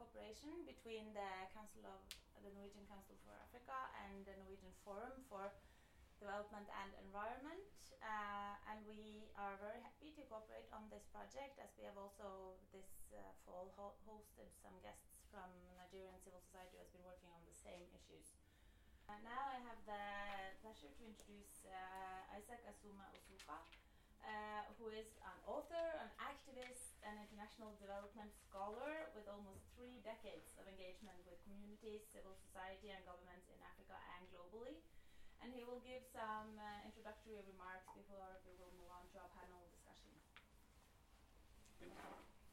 cooperation between the Norwegian Council for Africa and the Norwegian Forum for Development and Environment, and we are very happy to cooperate on this project, as we have also this fall hosted some guests from Nigerian civil society who has been working on the same issues. Now I have the pleasure to introduce Isaac Asuma Osuka, who is an author, an activist, and international development scholar with almost 3 decades of engagement with communities, civil society, and governments in Africa and globally. And he will give some introductory remarks before we will move on to our panel discussion. Thank you.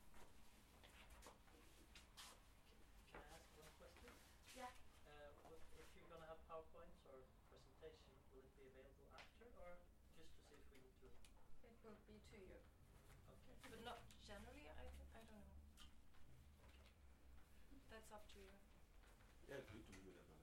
Can I ask one question? Yeah. If you're going to have PowerPoints or presentation, will it be available after, or just to see if we need to? It will be to you. Okay. But not generally, I don't know. That's up to you. Yeah, it's good to be available.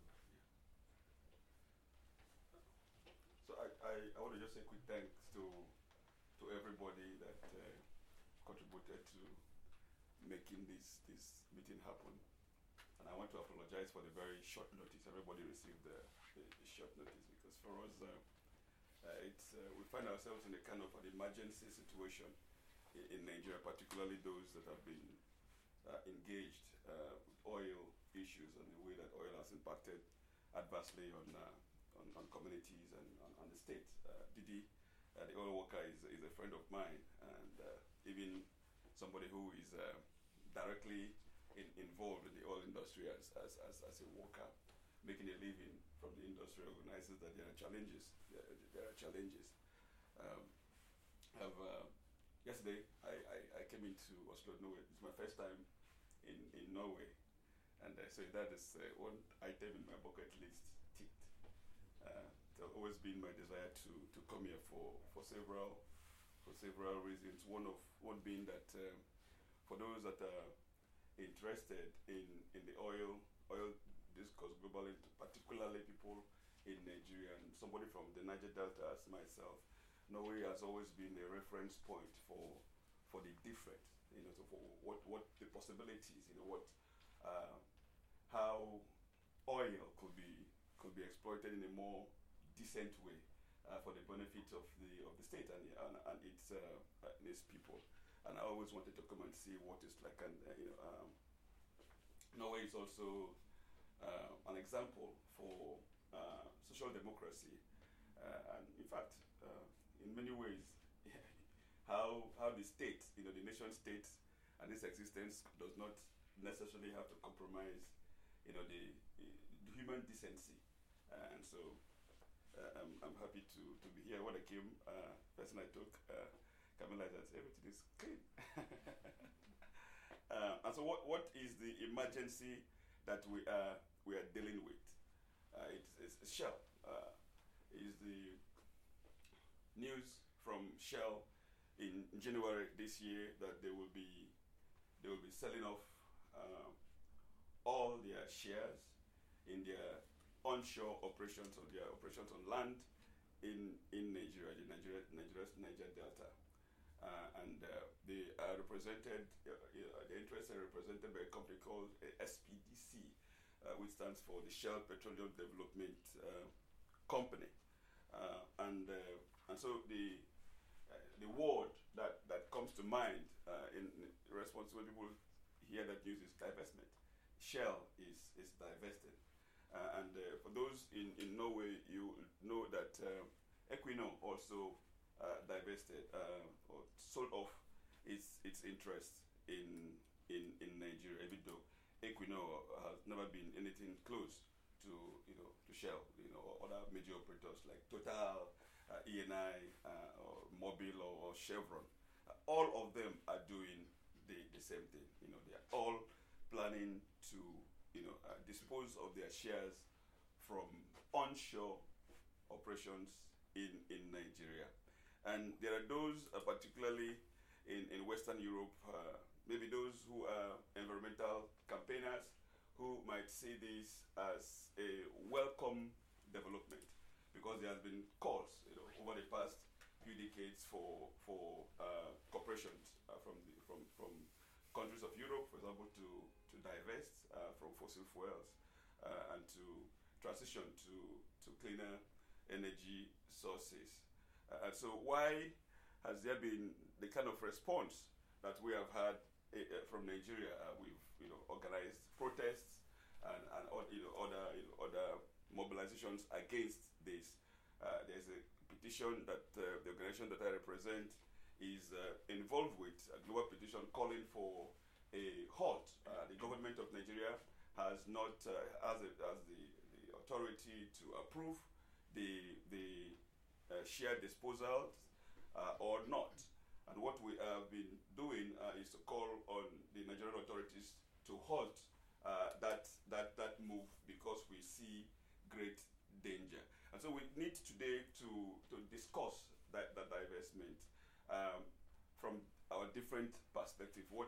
So I want to just say quick thanks to everybody that contributed to making this meeting happen. And I want to apologize for the very short notice. Everybody received the short notice, because for us, we find ourselves in a kind of an emergency situation in Nigeria, particularly those that have been engaged with oil issues and the way that oil has impacted adversely on communities and on the state. Didi, the oil worker, is a friend of mine, and even somebody who is directly involved in the oil industry as a worker, making a living from the industry, recognizes that there are challenges. There are challenges. Yesterday, I came into Oslo, Norway. It's my first time in Norway, and so that is one item in my bucket list ticked. It's always been my desire to come here for several reasons. One being that for those that are interested in the oil discourse globally, particularly people in Nigeria and somebody from the Niger Delta as myself, Norway has always been a reference point for the different, so for what the possibilities, how oil could be exploited in a more decent way for the benefit of the state and its people. And I always wanted to come and see what it's like. And Norway is also an example for social democracy, and in fact, in many ways, how the state, the nation state, and its existence does not necessarily have to compromise, the human decency. And so I'm happy to be here. When I came, person I took, Camilla, said everything is clean. And so what is the emergency that we are dealing with? It's Shell. Is the news from Shell in January this year that they will be selling off all their shares in their onshore operations, or their operations on land in Nigeria, Nigeria's Niger Delta. And they are represented, the interests are represented by a company called SPDC, which stands for the Shell Petroleum Development Company. And so the word that comes to mind in response when people hear that news is divestment. Shell is divested. And for those in Norway, you know that Equinor also divested or sold off its interest in Nigeria, even though Equinor has never been anything close to Shell, or other major operators like Total, Eni, or Mobil, or Chevron. All of them are doing the same thing. They are all planning to dispose of their shares from onshore operations in Nigeria. And there are those, particularly in Western Europe, maybe those who are environmental campaigners, who might see this as a welcome development, because there has been calls, over the past few decades for corporations from countries of Europe, for example, to divest from fossil fuels and to transition to cleaner energy sources. And so why has there been the kind of response that we have had from Nigeria? We've organized protests and other mobilizations against this. There's a petition that the organization that I represent is involved with, a global petition calling for a halt. The government of Nigeria has not has the authority to approve the shared disposals or not. And what we have been doing is to call on the Nigerian authorities to halt that move, because we see great danger. And so we need today to discuss that divestment from our different perspectives. What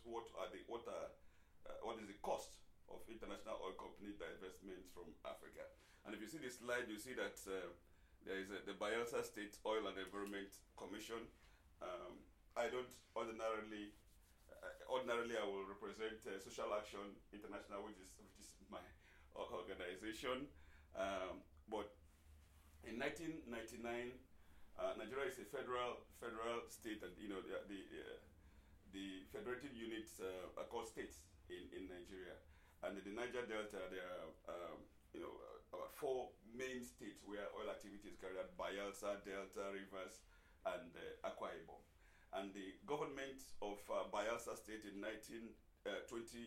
is the cost of international oil company divestment from Africa? And if you see this slide, you see that there is the Bayelsa State Oil and Environment Commission. I don't ordinarily I will represent Social Action International, which is my organization. But in 1999, Nigeria is a federal state, and the federated units are called states in Nigeria. And in the Niger Delta, there are about 4 main states where oil activity is carried out: Bayelsa, Delta, Rivers, and Akwa Ibom. And the government of Bayelsa State in 2019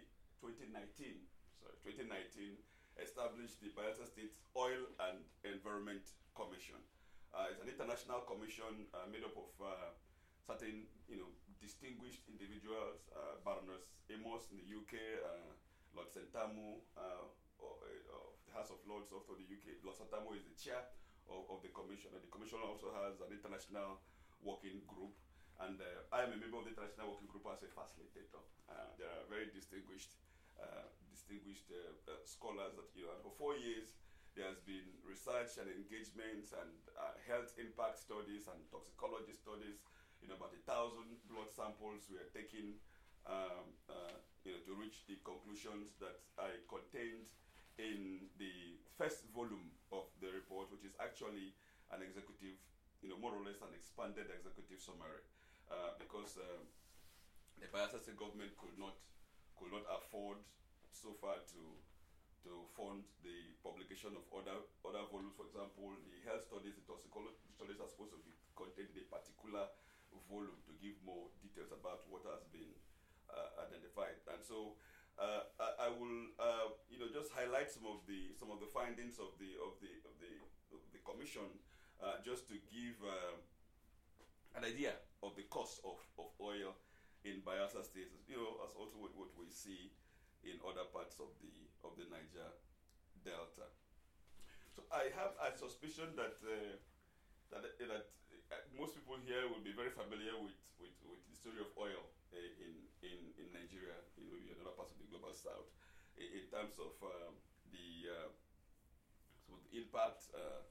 established the Bayelsa State Oil and Environment Commission. It's an international commission made up of certain distinguished individuals, Baroness Amos in the UK, Lord Sentamu of the House of Lords of the UK. Lord Sentamu is the chair of the commission, and the commission also has an international working group. And I am a member of the international working group as a facilitator. There are very distinguished scholars that and for 4 years there has been research and engagements and health impact studies and toxicology studies. About 1,000 blood samples were taken to reach the conclusions that I contained in the first volume of the report, which is actually an executive, more or less an expanded executive summary. Because the Bayelsa State government could not afford so far to fund the publication of other volumes. For example, the health studies, the toxicology studies are supposed to be contained in a particular volume to give more details about what has been identified. And so I will just highlight some of the findings of the commission, just to give an idea of the cost of oil in Bayelsa State, as also what we see in other parts of the Niger Delta. So I have a suspicion that most people here will be very familiar with the story of oil in Nigeria, in other parts of the global south, in terms of some of the impact,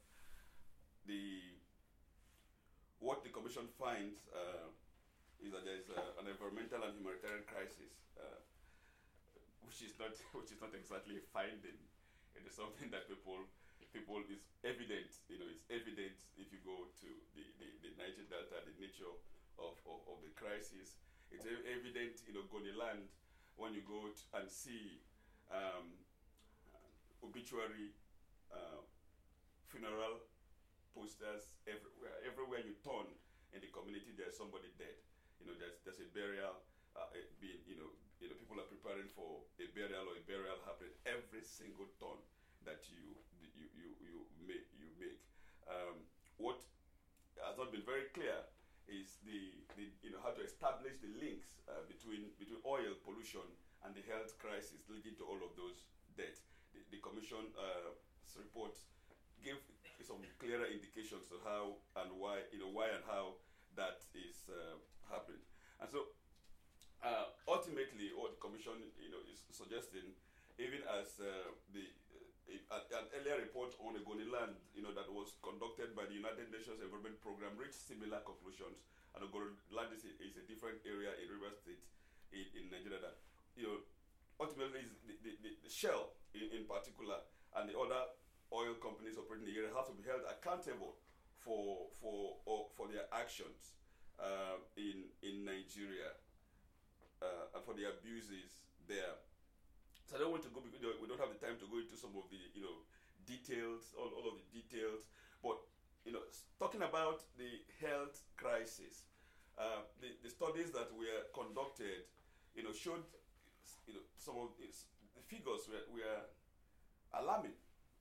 what the commission finds is that there is an environmental and humanitarian crisis, which is not exactly a finding. It is something that people is evident. It's evident if you go to the Niger Delta, the nature of the crisis. It's evident in Ogoniland when you go and see obituary, funeral posters everywhere. Everywhere you turn in the community, there's somebody dead. There's a burial being. People are preparing for a burial or a burial happening every single turn that you make. What has not been very clear is the how to establish the links between oil pollution and the health crisis leading to all of those deaths. The commission's report gave some clearer indications to how and why and how that is happening. And so ultimately what the commission is suggesting, even as an earlier report on Ogoniland that was conducted by the United Nations Environment Program reached similar conclusions. And Ogoniland is a different area in Rivers State in Nigeria that ultimately Shell in particular and the other oil companies operating in the area have to be held accountable for their actions in Nigeria and for the abuses there. So I don't want to go because we don't have the time to go into some of the details, all of the details. But talking about the health crisis, the studies that were conducted, showed some of the figures were alarming.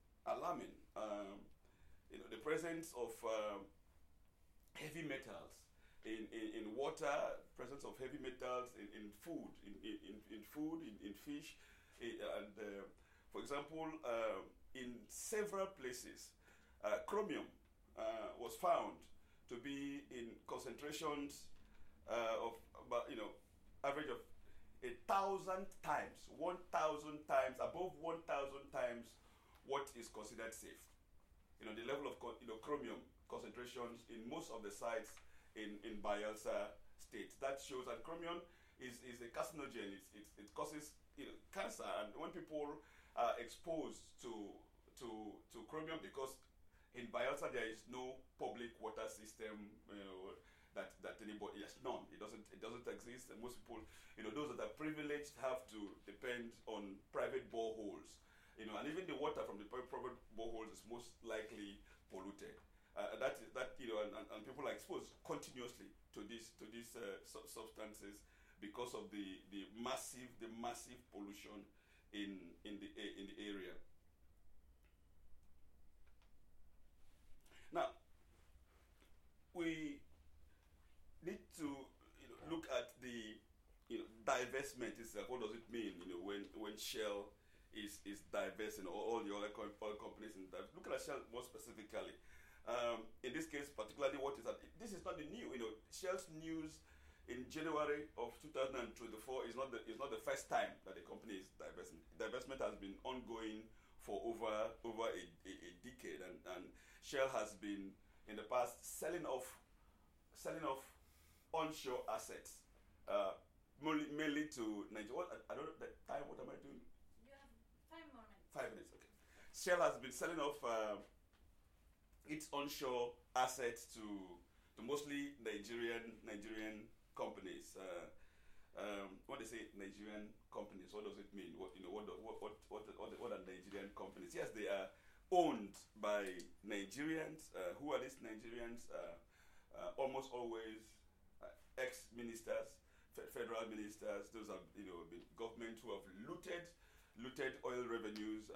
The presence of heavy metals in water, presence of heavy metals in food, in fish, and for example, in several places, chromium was found to be in concentrations of about average of 1,000 times, 1,000 times above 1,000 times what is considered safe. The level of chromium concentrations in most of the sites in Bayelsa State. That shows that chromium is a carcinogen. It causes cancer, and when people are exposed to chromium, because in Bayelsa there is no public water system, that anybody has none. It doesn't exist, and most people, those that are privileged have to depend on private boreholes. And even the water from the private boreholes is most likely polluted. And people are exposed continuously to these substances because of the massive pollution in the area. Now, we need to look at the divestment itself. What does it mean? When Shell is divesting, or all the other oil companies in divest. Look at Shell more specifically. In this case, particularly, what is that? This is not the new. Shell's news in January of 2024 is not the first time that the company is divesting. Divestment has been ongoing for over a decade, and Shell has been in the past selling off onshore assets, mainly to Nigeria. I don't know the time. What am I doing? You have 5 more minutes. 5 minutes, okay. Shell has been selling off its onshore assets to mostly Nigerian companies. When they say Nigerian companies, what does it mean? What are Nigerian companies? Yes, they are owned by Nigerians. Who are these Nigerians? Almost always ex-ministers, federal ministers. Those have been government who have looted oil revenues.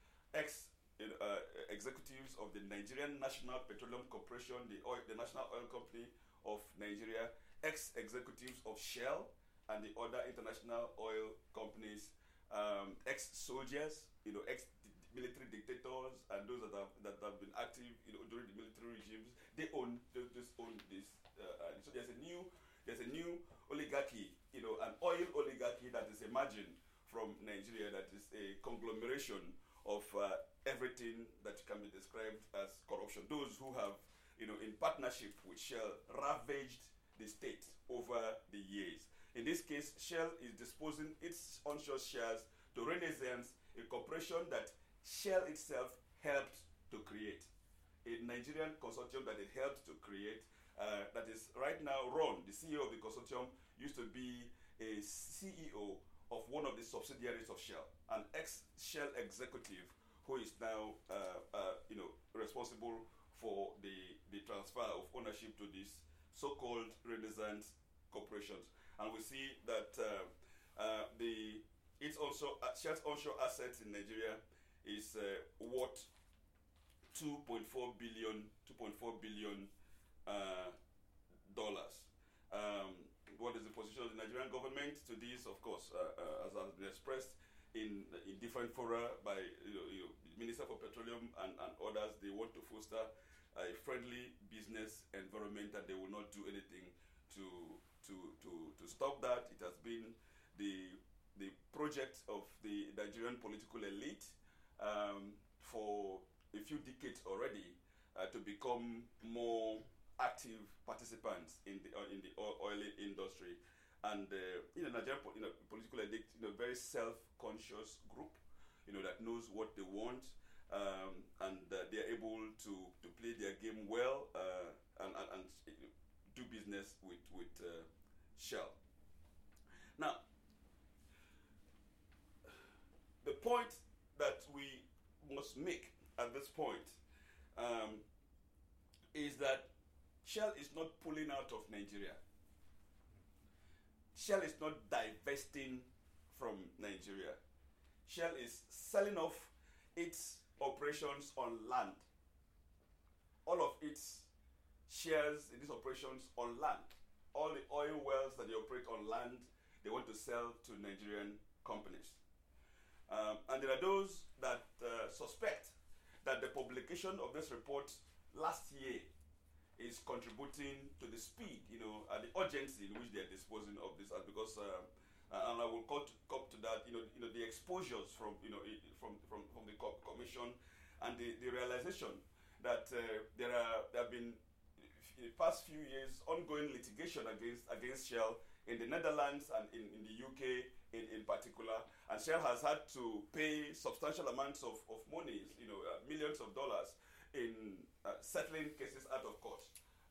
Executives of the Nigerian National Petroleum Corporation, the national oil company of Nigeria, ex-executives of Shell and the other international oil companies, ex-soldiers, ex-military dictators, and those that have been active, during the military regimes. They own this. So there's a new oligarchy, an oil oligarchy that is emerging from Nigeria, that is a conglomeration of everything that can be described as corruption. Those who have, in partnership with Shell, ravaged the state over the years. In this case, Shell is disposing its onshore shares to Renaissance, a corporation that Shell itself helped to create. A Nigerian consortium that it helped to create, that is right now run. The CEO of the consortium used to be a CEO of one of the subsidiaries of Shell, an ex-Shell executive who is now responsible for the transfer of ownership to these so-called Renaissance corporations. And we see that Shell's onshore assets in Nigeria is worth $2.4 billion dollars. What is the position of the Nigerian government to this? Of course, as has been expressed in different fora by the Minister for Petroleum and others, they want to foster a friendly business environment, and they will not do anything to stop that. It has been the project of the Nigerian political elite for a few decades already to become more active participants in the oil industry. And Nigerian political elite, very self-conscious group. that knows what they want, and they are able to play their game well, and do business with Shell. Now, the point that we must make at this point is that Shell is not pulling out of Nigeria. Shell is not divesting from Nigeria. Shell is selling off its operations on land. All of its shares in these operations on land. All the oil wells that they operate on land, they want to sell to Nigerian companies. And there are those that suspect that the publication of this report last year is contributing to the speed, and the urgency in which they are disposing of this, because and I will come to that, the exposures from the commission, and the realization that there have been in the past few years ongoing litigation against Shell in the Netherlands and in the UK in particular, and Shell has had to pay substantial amounts of money, millions of dollars in settling cases out of court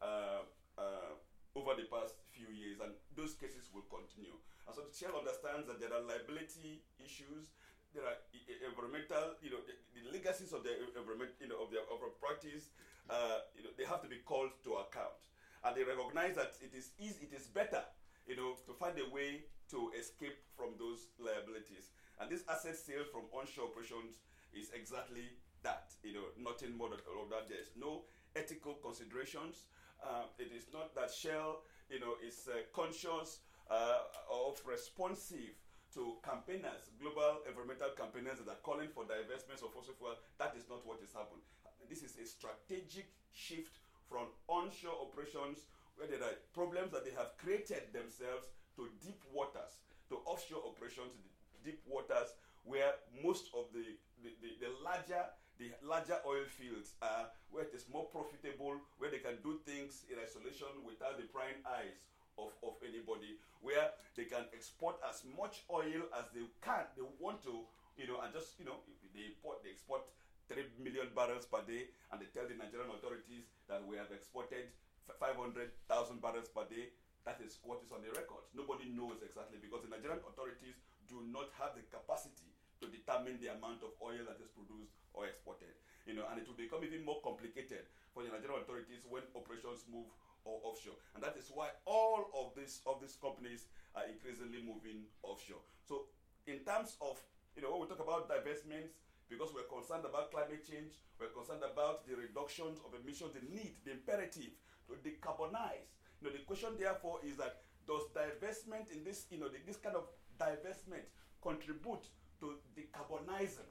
over the past few years, and those cases will continue. And so Shell understands that there are liability issues, there are environmental, the legacies of the environment, of their practice, they have to be called to account, and they recognize that it is better, to find a way to escape from those liabilities. And this asset sale from onshore operations is exactly that, nothing more than all of that. There's no ethical considerations. It is not that Shell, is conscious of responsive to campaigners, global environmental campaigners that are calling for divestments of fossil fuel. That is not what has happened. This is a strategic shift from onshore operations where there are problems that they have created themselves to deep waters, to offshore operations, deep waters where most of the larger oil fields are, where it is more profitable, where they can do things in isolation without the prying eyes of anybody, where they can export as much oil as they can. They want to, and just, they export 3 million barrels per day, and they tell the Nigerian authorities that we have exported 500,000 barrels per day. That is what is on the record. Nobody knows exactly, because the Nigerian authorities do not have the capacity to determine the amount of oil that is produced or exported. And it will become even more complicated for the Nigerian authorities when operations move or offshore. And that is why all of these companies are increasingly moving offshore. So in terms of, when we talk about divestments, because we're concerned about climate change, we're concerned about the reductions of emissions, the need, the imperative to decarbonize. The question therefore is that, does divestment in this, this kind of divestment contribute to decarbonizing,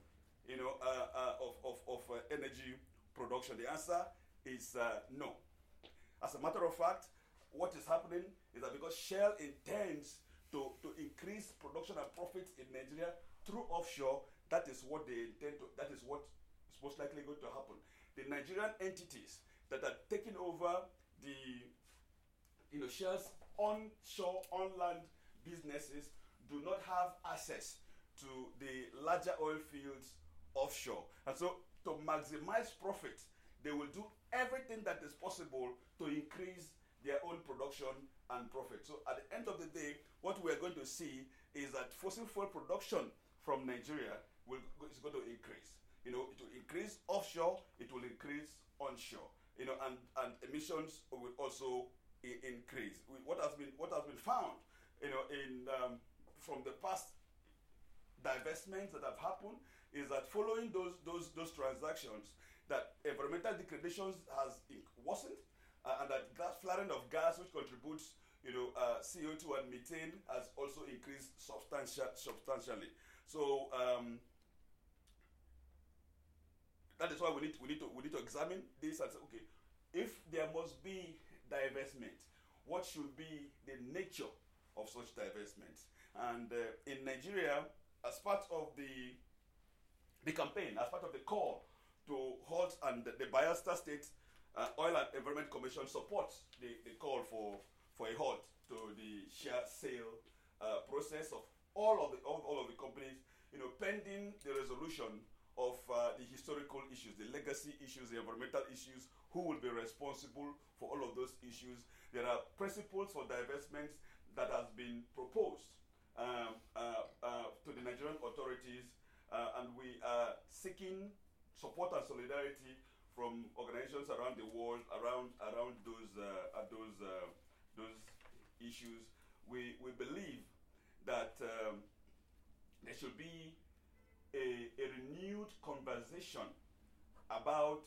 of energy production? The answer is no. As a matter of fact, what is happening is that because Shell intends to increase production and profits in Nigeria through offshore, that is what they intend to, that is what is most likely going to happen. The Nigerian entities that are taking over the Shell's onshore, on-land businesses do not have access to the larger oil fields offshore. And so to maximize profits, they will do everything that is possible to increase their own production and profit. So at the end of the day, what we are going to see is that fossil fuel production from Nigeria is going to increase. It will increase offshore, it will increase onshore. And emissions will also increase. What has been found, from the past divestments that have happened, is that following those transactions, that environmental degradations has worsened, and that flaring of gas, which contributes, CO2 and methane, has also increased substantially. So that is why we need to examine this and say, okay, if there must be divestment, what should be the nature of such divestments? And in Nigeria, as part of the campaign, as part of the call to halt, and the Bayelsa State Oil and Environment Commission supports the call for a halt to the share sale process of all of the companies, pending the resolution of the historical issues, the legacy issues, the environmental issues, who will be responsible for all of those issues. There are principles for divestments that has been proposed to the Nigerian authorities, and we are seeking support and solidarity from organizations around the world around those issues. We believe that there should be a renewed conversation about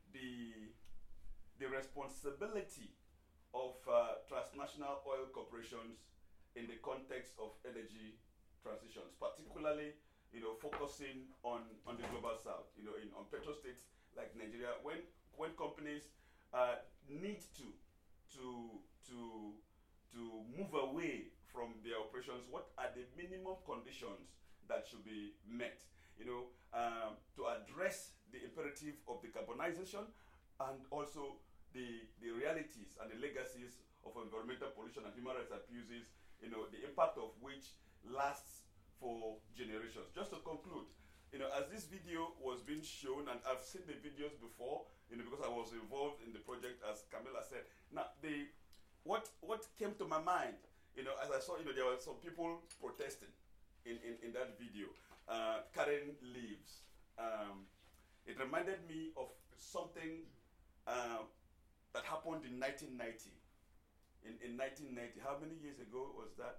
the responsibility of transnational oil corporations in the context of energy transitions, particularly focusing on the global south, on petrostates like Nigeria, when companies need to move away from their operations, what are the minimum conditions that should be met, to address the imperative of decarbonization and also the realities and the legacies of environmental pollution and human rights abuses, the impact of which lasts for generations. Just to conclude, as this video was being shown, and I've seen the videos before, because I was involved in the project, as Camilla said. Now, what came to my mind, as I saw, there were some people protesting in that video, carrying leaves. It reminded me of something that happened in 1990. In 1990, how many years ago was that?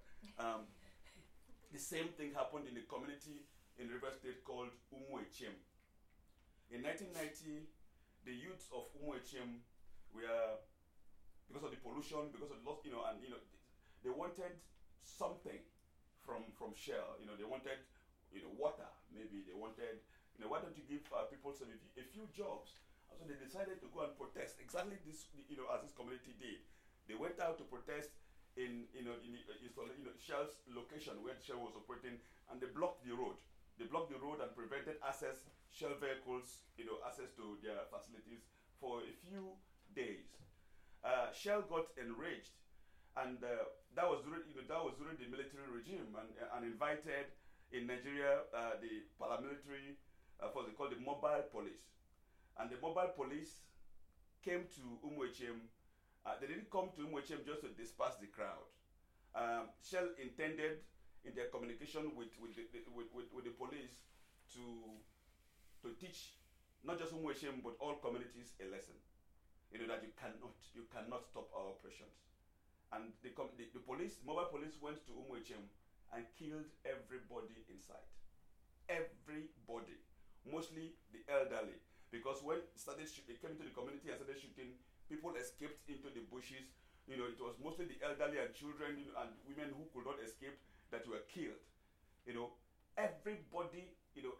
The same thing happened in a community in River State called Umuechem. In 1990, the youths of Umuechem were, because of the pollution, because of the loss, they wanted something from Shell. They wanted, water. Maybe they wanted, why don't you give people a few jobs? And so they decided to go and protest exactly this, as this community did. They went out to protest in Shell's location where Shell was operating, and they blocked the road. They blocked the road and prevented Shell vehicles, access to their facilities for a few days. Shell got enraged, and that was during the military regime, and invited in Nigeria the paramilitary, what they call the mobile police, and the mobile police came to Umuechem. They didn't come to Umuechem just to disperse the crowd. Shell intended, in their communication with the police, to teach not just Umuechem but all communities a lesson. That you cannot stop our operations. And the mobile police went to Umuechem and killed everybody inside. Everybody, mostly the elderly, because when they came into the community and started shooting, people escaped into the bushes. It was mostly the elderly and children and women who could not escape that were killed. Everybody,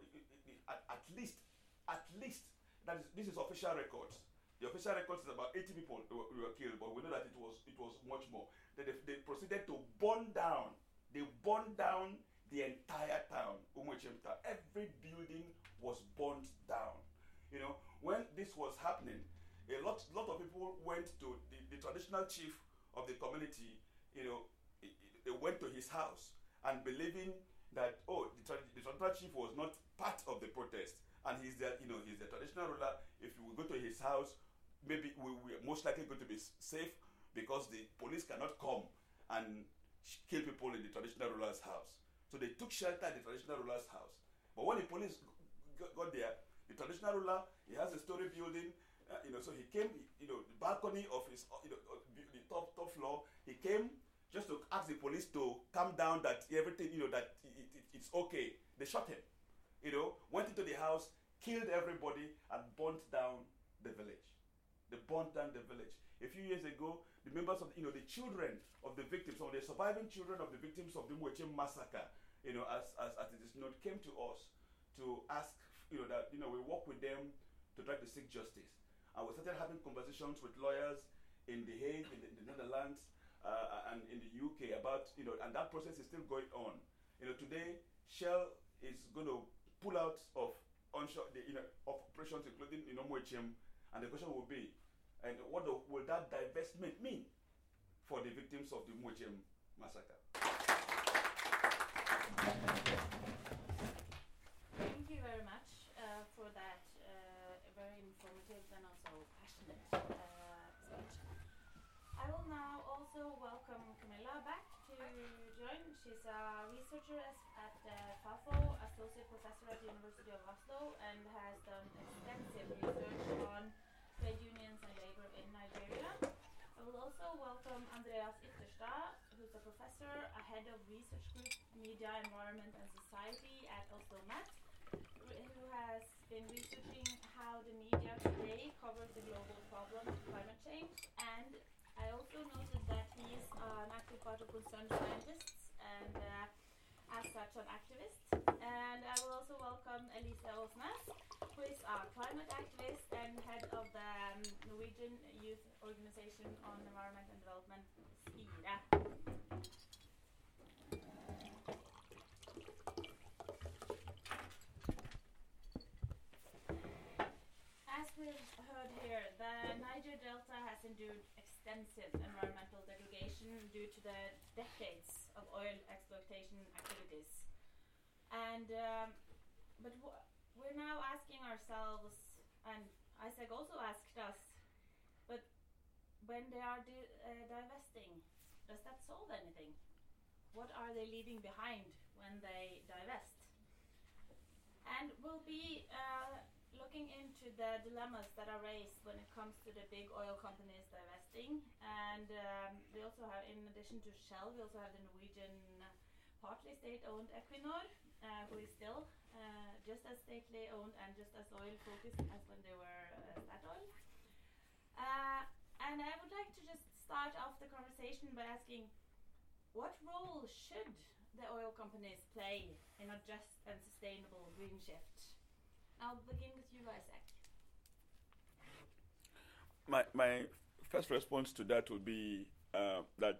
at least, this is official records. The official records is about 80 people who were killed, but we know that it was much more. They proceeded to burn down. They burned down the entire town, Umuechem town. Every building was burned down. When this was happening, a lot of people went to the traditional chief of the community. They went to his house and believing that the traditional chief was not part of the protest, and he's the traditional ruler. If we go to his house, maybe we're most likely going to be safe because the police cannot come and kill people in the traditional ruler's house. So they took shelter in the traditional ruler's house. But when the police got there, the traditional ruler, he has a story building. So he came, the balcony of his, the top floor. He came just to ask the police to calm down, that everything, that it's okay. They shot him. Went into the house, killed everybody, and burnt down the village. They burnt down the village. A few years ago, the members of, the children of the victims, or the surviving children of the victims of the Umuechem massacre, as it is known, came to us to ask, that, we work with them to try to seek justice. And we started having conversations with lawyers in The Hague, in the Netherlands, and in the UK about, and that process is still going on. Today, Shell is going to pull out of onshore, of operations, including Umuechem, and the question will be, and what will that divestment mean for the victims of the Umuechem massacre? She's a researcher at FAFO, associate professor at the University of Oslo, and has done extensive research on trade unions and labor in Nigeria. I will also welcome Andreas Ytterstad, who's a professor, a head of research group Media, Environment and Society at Oslo Met, who has been researching how the media today covers the global problem of climate change. And I also noted that he is an active part of Concerned Scientists and as such an activist. And I will also welcome Elise Åsnes, who is a climate activist and head of the Norwegian Youth Organization on Environment and Development, SKIRE. As we've heard here, the Niger Delta has endured extensive environmental degradation due to the decades of oil exploitation activities. And but we're now asking ourselves, and Isaac also asked us, but when they are divesting, does that solve anything? What are they leaving behind when they divest? And we'll be looking into the dilemmas that are raised when it comes to the big oil companies divesting. And we also have, in addition to Shell, we also have the Norwegian partly state-owned Equinor, who is still just as stately owned and just as oil-focused as when they were Statoil. And I would like to just start off the conversation by asking, what role should the oil companies play in a just and sustainable green shift? I'll begin with you, Isaac. My first response to that would be that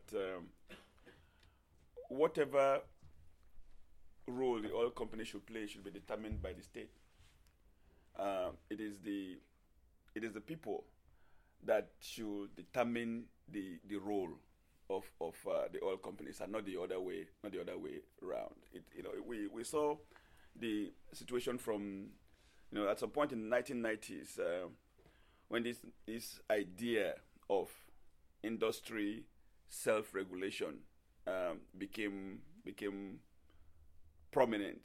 whatever role the oil company should play should be determined by the state. It is the people that should determine the role of the oil companies, and not the other way around. We saw the situation from at some point in the 1990s when this idea of industry self-regulation became prominent.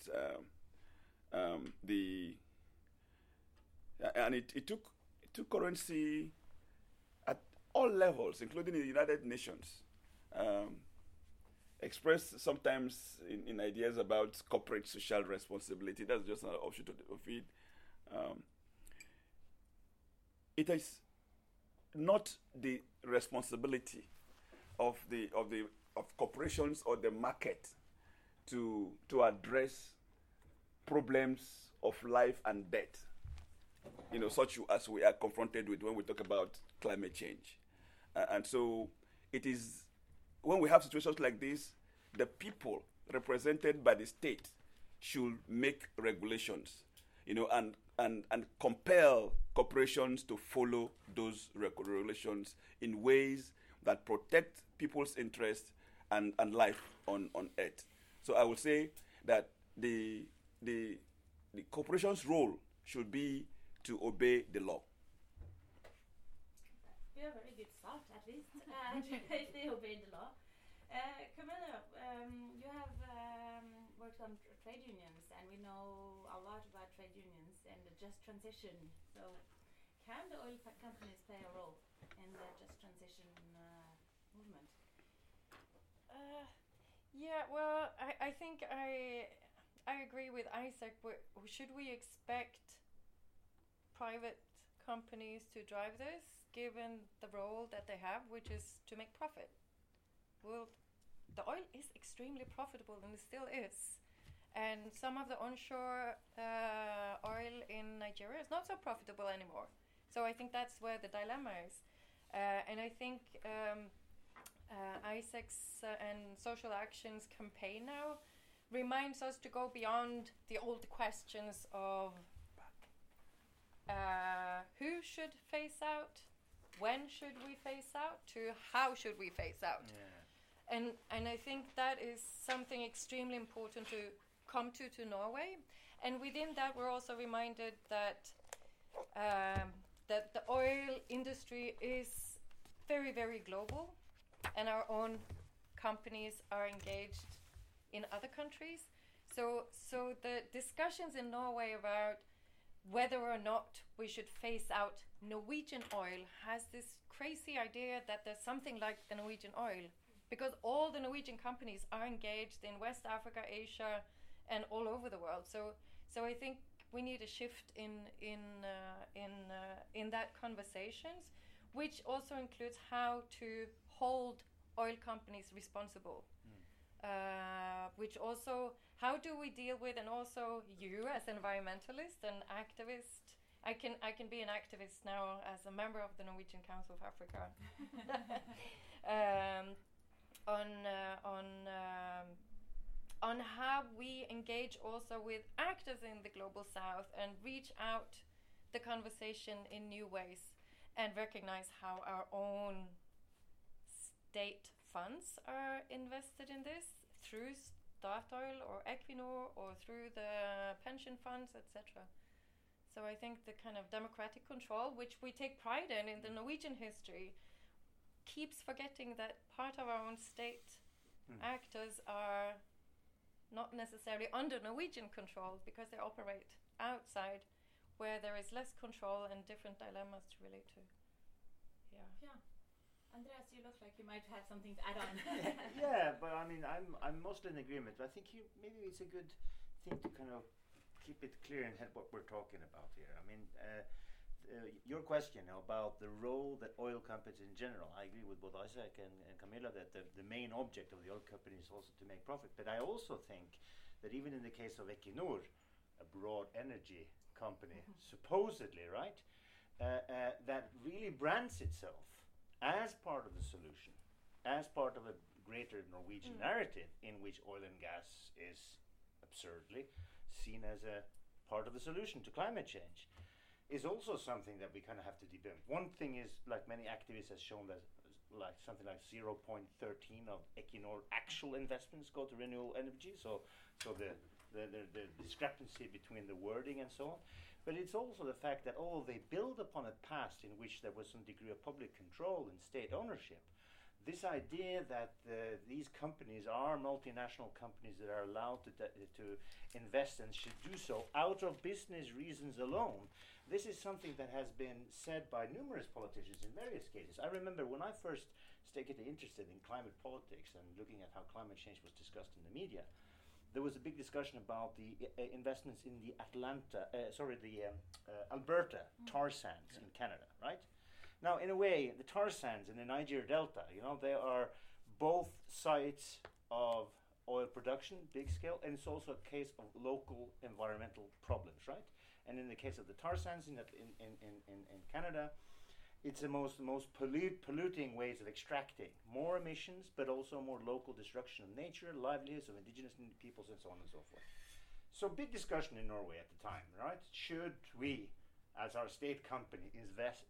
It took currency at all levels, including the United Nations, expressed sometimes in ideas about corporate social responsibility. That's just an offshoot of it. It is not the responsibility of corporations or the market to address problems of life and death, such as we are confronted with when we talk about climate change. And so it is, when we have situations like this, the people represented by the state should make regulations, and compel corporations to follow those regulations in ways that protect people's interests and life on Earth. So I would say that the corporation's role should be to obey the law. We have a very good start, at least, if they obey the law. Camilla, you have worked on trade unions, and we know a lot about trade unions and the just transition. So can the oil companies play a role in the just transition movement? Yeah, well, I think I agree with Isaac. Should we expect private companies to drive this, given the role that they have, which is to make profit? Well, the oil is extremely profitable, and it still is. And some of the onshore oil in Nigeria is not so profitable anymore. So I think that's where the dilemma is. And I think Isaac's and Social Action's campaign now reminds us to go beyond the old questions of who should phase out, when should we phase out, to how should we phase out. Yeah. And I think that is something extremely important to come to Norway. And within that, we're also reminded that that the oil industry is very, very global, and our own companies are engaged in other countries. So the discussions in Norway about whether or not we should phase out Norwegian oil has this crazy idea that there's something like the Norwegian oil, because all the Norwegian companies are engaged in West Africa, Asia, and all over the world. So I think we need a shift in that conversations, which also includes how to hold oil companies responsible. Which also, how do we deal with, and also you as environmentalist and activist, I can be an activist now as a member of the Norwegian Council of Africa, on how we engage also with actors in the global south and reach out the conversation in new ways and recognize how our own state funds are invested in this through Statoil or Equinor or through the pension funds, etc. So I think the kind of democratic control, which we take pride in the Norwegian history, keeps forgetting that part of our own state actors are not necessarily under Norwegian control because they operate outside where there is less control and different dilemmas to relate to. Yeah. Andreas, you look like you might have something to add on. Yeah, but I mean, I'm mostly in agreement. I think maybe it's a good thing to kind of keep it clear in head what we're talking about here. I mean, your question about the role that oil companies in general, I agree with both Isaac and Camilla that the main object of the oil company is also to make profit. But I also think that even in the case of Equinor, a broad energy company, supposedly, right, that really brands itself as part of the solution, as part of a greater Norwegian narrative in which oil and gas is absurdly seen as a part of the solution to climate change, is also something that we kind of have to debunk. One thing is, like many activists have shown, that like something like 0.13 of Equinor actual investments go to renewable energy, so the discrepancy between the wording and so on. But it's also the fact that although they build upon a past in which there was some degree of public control and state ownership, this idea that these companies are multinational companies that are allowed to invest and should do so out of business reasons alone, this is something that has been said by numerous politicians in various cases. I remember when I first started getting interested in climate politics and looking at how climate change was discussed in the media, there was a big discussion about the investments in the Alberta tar sands in Canada, right? Now, in a way, the tar sands in the Niger Delta, they are both sites of oil production, big scale, and it's also a case of local environmental problems, right? And in the case of the tar sands in Canada, it's the most polluting ways of extracting more emissions, but also more local destruction of nature, livelihoods of indigenous peoples, and so on and so forth. So big discussion in Norway at the time, right? Should we, as our state company, invest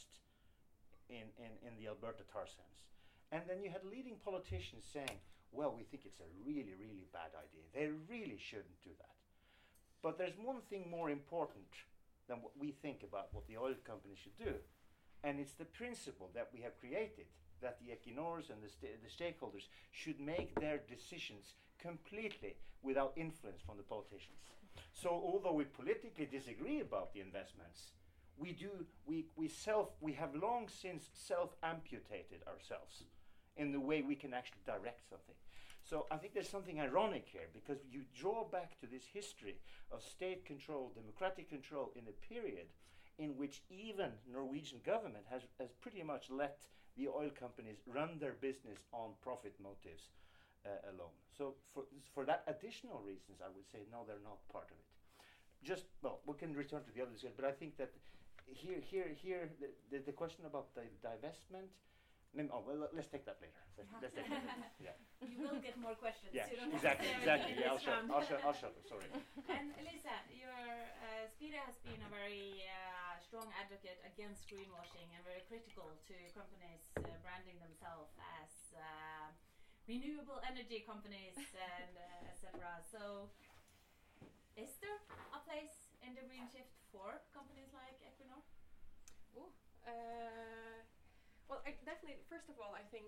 in the Alberta tar sands? And then you had leading politicians saying, well, we think it's a really, really bad idea. They really shouldn't do that. But there's one thing more important than what we think about what the oil company should do. And it's the principle that we have created, that the Equinors and the stakeholders should make their decisions completely without influence from the politicians. So although we politically disagree about the investments, we have long since self-amputated ourselves in the way we can actually direct something. So I think there's something ironic here, because you draw back to this history of state control, democratic control in a period in which even Norwegian government has pretty much let the oil companies run their business on profit motives alone. So for that additional reasons, I would say no, they're not part of it. We can return to the other discussion, but I think that here the question about the divestment. Let's take that later. Let's take that later. Yeah. You will get more questions. Yeah, You don't exactly. Yeah, I'll shut it. Sorry. And Elisa, your Spire has been a very strong advocate against greenwashing and very critical to companies branding themselves as renewable energy companies and etc. So, is there a place in the green shift for companies like Equinor? Well, definitely. First of all, I think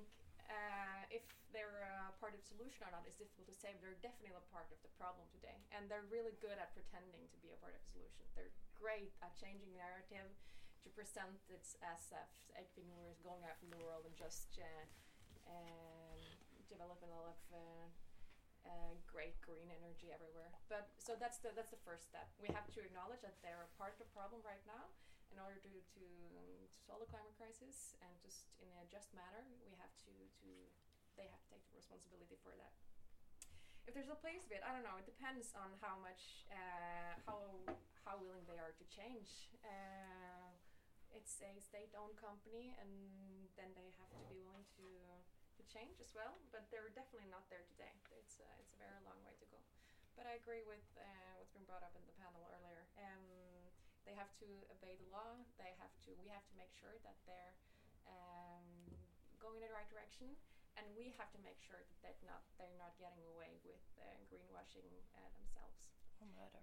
If they're part of the solution or not is difficult to say, but they're definitely a part of the problem today. And they're really good at pretending to be a part of the solution. They're great at changing the narrative to present it as if Equinor is going out in the world and just developing a lot of great green energy everywhere. But so that's the first step. We have to acknowledge that they're a part of the problem right now. In order to solve the climate crisis and just in a just manner, we have to they have to take the responsibility for that. If there's a place of it, I don't know. It depends on how much how willing they are to change. It's a state-owned company, and then they have to be willing to change as well. But they're definitely not there today. It's a very long way to go. But I agree with what's been brought up in the panel earlier. They have to obey the law. We have to make sure that they're going in the right direction, and we have to make sure that they're not getting away with greenwashing themselves. Or murder.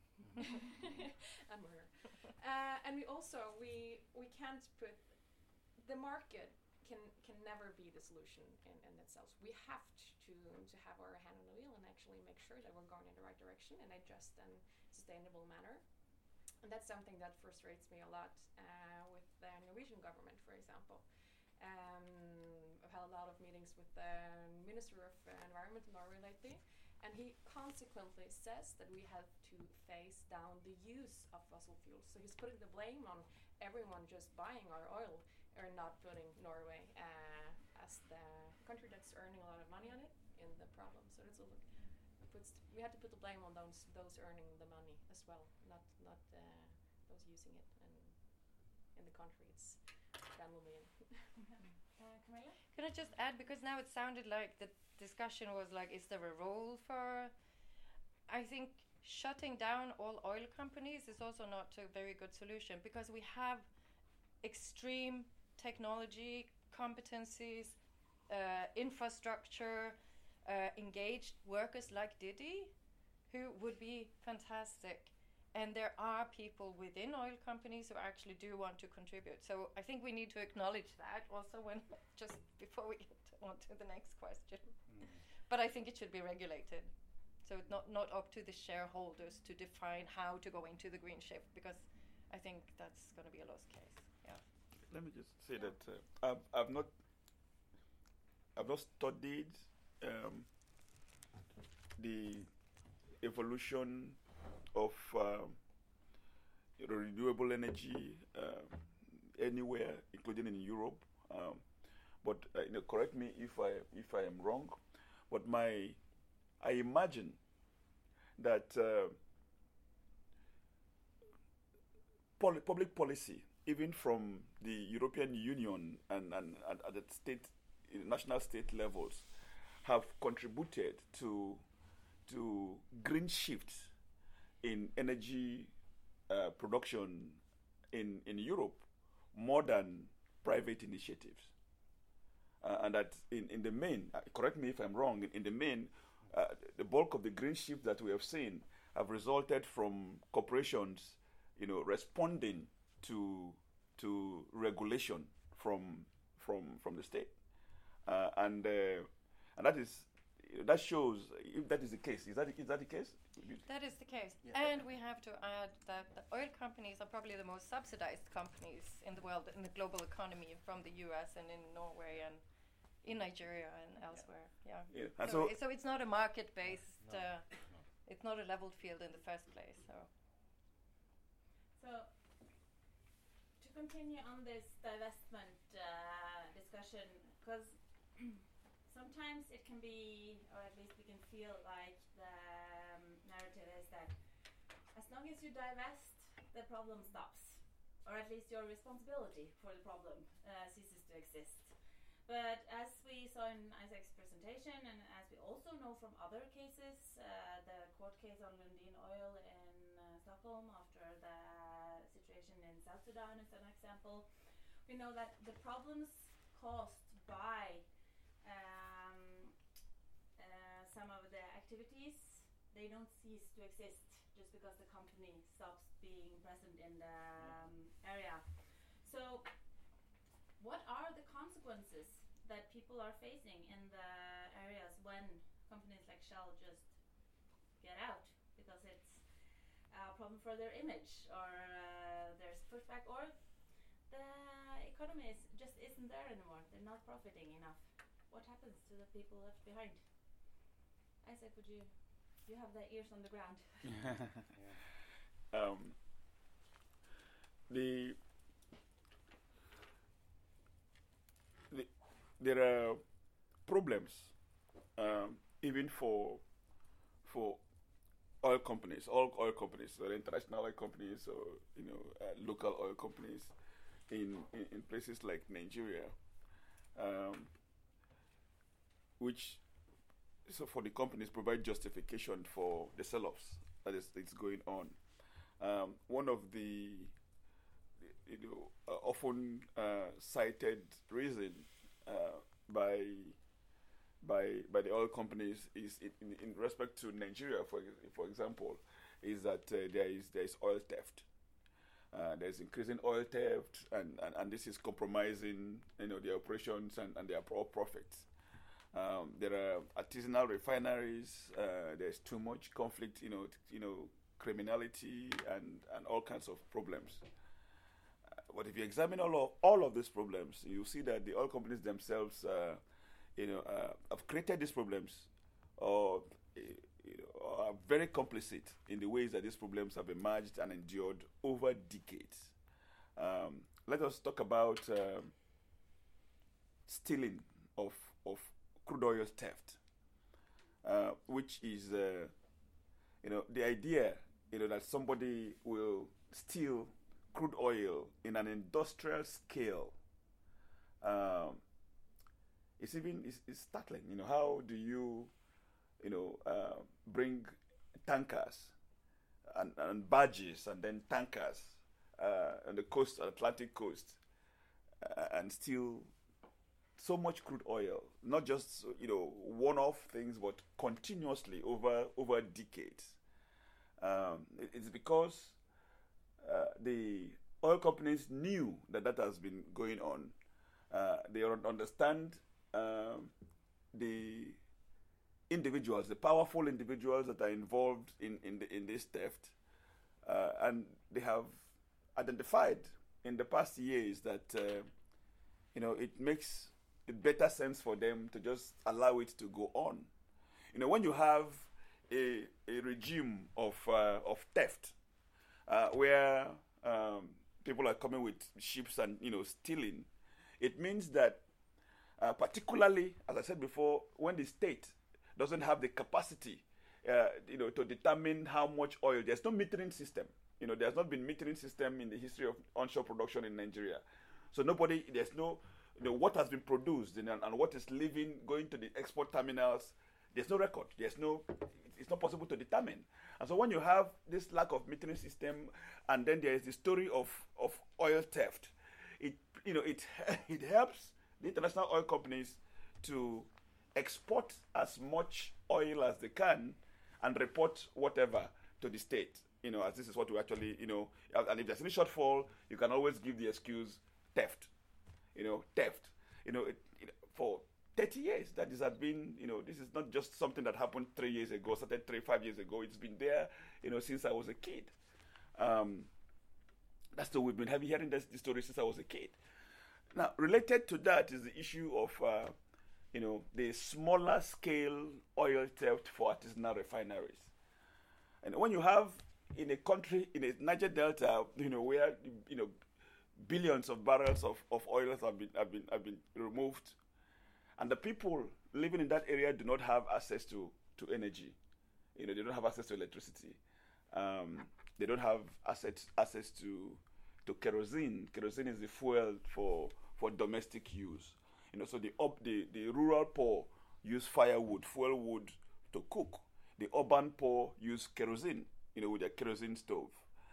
And murder. And we can't put the market can never be the solution in itself. We have to have our hand on the wheel and actually make sure that we're going in the right direction in a just and sustainable manner. And that's something that frustrates me a lot with the Norwegian government, for example. I've had a lot of meetings with the Minister of Environment in Norway lately, and he consequently says that we have to phase down the use of fossil fuels. So he's putting the blame on everyone just buying our oil or not putting Norway as the country that's earning a lot of money on it in the problem. So it's we have to put the blame on those earning the money as well, not those using it in the country. It's them only. Camilla? Can I just add, because now it sounded like the discussion was like, is there a role for? I think shutting down all oil companies is also not a very good solution, because we have extreme technology competencies, infrastructure, engaged workers like Didi, who would be fantastic. And there are people within oil companies who actually do want to contribute. So I think we need to acknowledge that also just before we get on to the next question. But I think it should be regulated. So it's not up to the shareholders to define how to go into the green shift, because I think that's going to be a lost case. Yeah. Let me just say that I've not studied the evolution of renewable energy anywhere, including in Europe. But correct me if I am wrong. But I imagine that public policy, even from the European Union and at the national state levels, have contributed to green shifts in energy production in Europe more than private initiatives. And that in the main, correct me if I'm wrong, in the main, the bulk of the green shift that we have seen have resulted from corporations, responding to regulation from the state, and that shows if that is the case. Is that the case? That is the case. Yeah. And we have to add that the oil companies are probably the most subsidized companies in the world, in the global economy, from the US and in Norway and in Nigeria and elsewhere. Yeah. And So it's not a market-based, it's not a leveled field in the first place. So to continue on this divestment discussion, because sometimes it can be, or at least we can feel like the narrative is that as long as you divest, the problem stops, or at least your responsibility for the problem ceases to exist. But as we saw in Isaac's presentation, and as we also know from other cases, the court case on Lundin Oil in Stockholm after the situation in South Sudan is an example, we know that the problems caused by some of the activities, they don't cease to exist just because the company stops being present in the area. So what are the consequences that people are facing in the areas when companies like Shell just get out because it's a problem for their image, or there's pushback, or the economy just isn't there anymore. They're not profiting enough. What happens to the people left behind? Isaac, would you have the ears on the ground? There are problems even for oil companies, all oil companies, or international oil companies, or local oil companies in places like Nigeria, which so for the companies provide justification for the sell-offs that is going on. One of the often cited reason by the oil companies is in respect to Nigeria, for example, is that there is oil theft. There's increasing oil theft, and this is compromising their operations and their profits. There are artisanal refineries. There's too much conflict, criminality and all kinds of problems. But if you examine all of these problems, you see that the oil companies themselves, have created these problems, or are very complicit in the ways that these problems have emerged and endured over decades. Let us talk about stealing of crude oil theft, which is the idea that somebody will steal crude oil in an industrial scale. It's startling. How do you bring tankers and barges and then tankers on the coast, Atlantic coast, and steal so much crude oil, not just one-off things, but continuously over decades. It's because the oil companies knew that has been going on. They understand the individuals, the powerful individuals that are involved in this theft, and they have identified in the past years that it makes it better sense for them to just allow it to go on. When you have a regime of theft, where people are coming with ships and stealing, it means that particularly, as I said before, when the state doesn't have the capacity to determine how much oil, there's no metering system. There's not been metering system in the history of onshore production in Nigeria. So there's no what has been produced and what is leaving, going to the export terminals. There's no record. It's not possible to determine. And so when you have this lack of metering system, and then there is the story of oil theft, it helps the international oil companies to export as much oil as they can and report whatever to the state. As this is what we actually, and if there's any shortfall, you can always give the excuse theft. Theft. For 30 years that this has been, this is not just something that happened 3 years ago, started 5 years ago. It's been there, since I was a kid. That's the we've been hearing this story since I was a kid. Now, related to that is the issue of, the smaller scale oil theft for artisanal refineries. And when you have in a country, in a Niger Delta, where, billions of barrels of oil have been removed, and the people living in that area do not have access to energy. They don't have access to electricity. They don't have access to kerosene. Kerosene is the fuel for domestic use. So the rural poor use firewood, fuel wood to cook. The urban poor use kerosene, with their kerosene stove.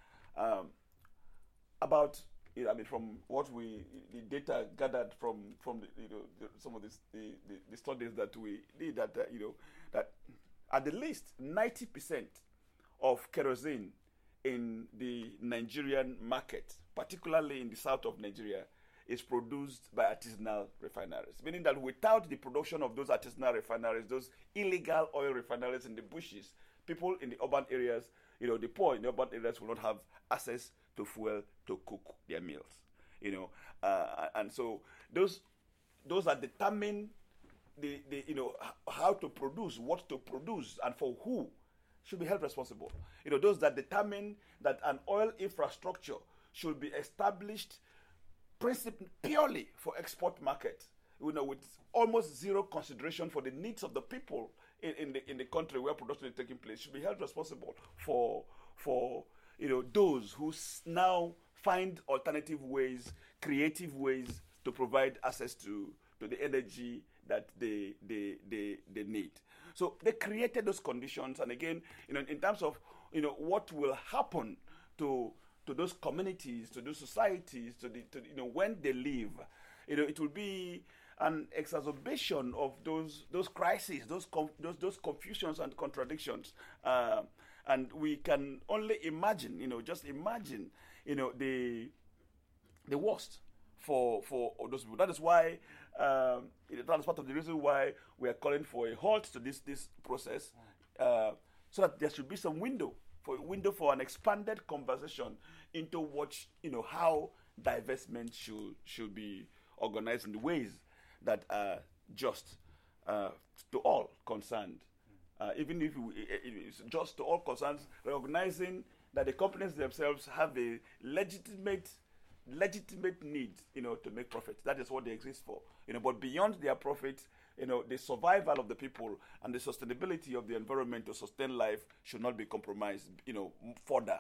From what the data gathered from some of the studies that we did, that at the least 90% of kerosene in the Nigerian market, particularly in the south of Nigeria, is produced by artisanal refineries, meaning that without the production of those artisanal refineries, those illegal oil refineries in the bushes, people in the urban areas, the poor in the urban areas will not have access to fuel to cook their meals, and so those that determine the how to produce, what to produce, and for who should be held responsible. Those that determine that an oil infrastructure should be established purely for export market, with almost zero consideration for the needs of the people in the country where production is taking place, should be held responsible for those who now find alternative ways, creative ways to provide access to the energy that they need. So they created those conditions, and again, in terms of what will happen to those communities, to those societies, to when they leave, it will be an exacerbation of those crises, those confusions and contradictions, and we can only imagine, just imagine, the worst for those people. That is why that is part of the reason why we are calling for a halt to this process, so that there should be some window for an expanded conversation into what how divestment should be organized in the ways that are just to all concerned. Even if it's just to all concerned, recognizing that the companies themselves have a legitimate need, to make profit. That is what they exist for. But beyond their profit, the survival of the people and the sustainability of the environment to sustain life should not be compromised, further.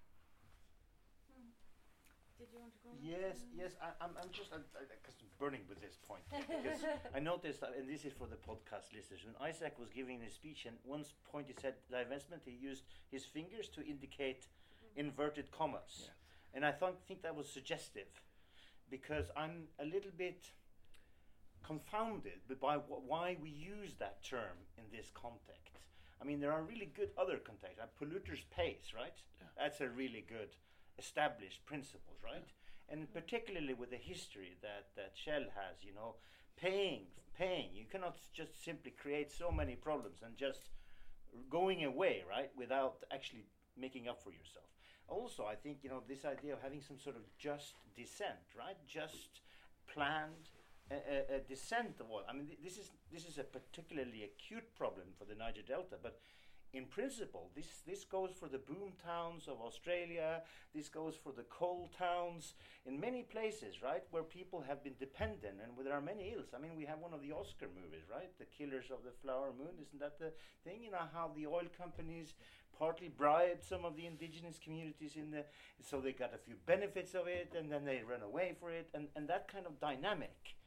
Did you want to go? Yes. I'm just burning with this point because I noticed that, and this is for the podcast listeners, when Isaac was giving his speech, and one point he said divestment, he used his fingers to indicate inverted commas. Yeah. And I think that was suggestive, because I'm a little bit confounded by why we use that term in this context. I mean, there are really good other contexts. Polluters pays, right? Yeah. That's a really good established principles, right? Yeah. And particularly with the history that Shell has, paying. You cannot just simply create so many problems and just going away, right, without actually making up for yourself. Also, I think, this idea of having some sort of just descent, right? Just planned a descent of oil. I mean, this is a particularly acute problem for the Niger Delta, but in principle, this goes for the boom towns of Australia. This goes for the coal towns in many places, right, where people have been dependent, and where there are many ills. I mean, we have one of the Oscar movies, right, The Killers of the Flower Moon. Isn't that the thing? How the oil companies partly bribed some of the indigenous communities so they got a few benefits of it, and then they run away for it, and that kind of dynamic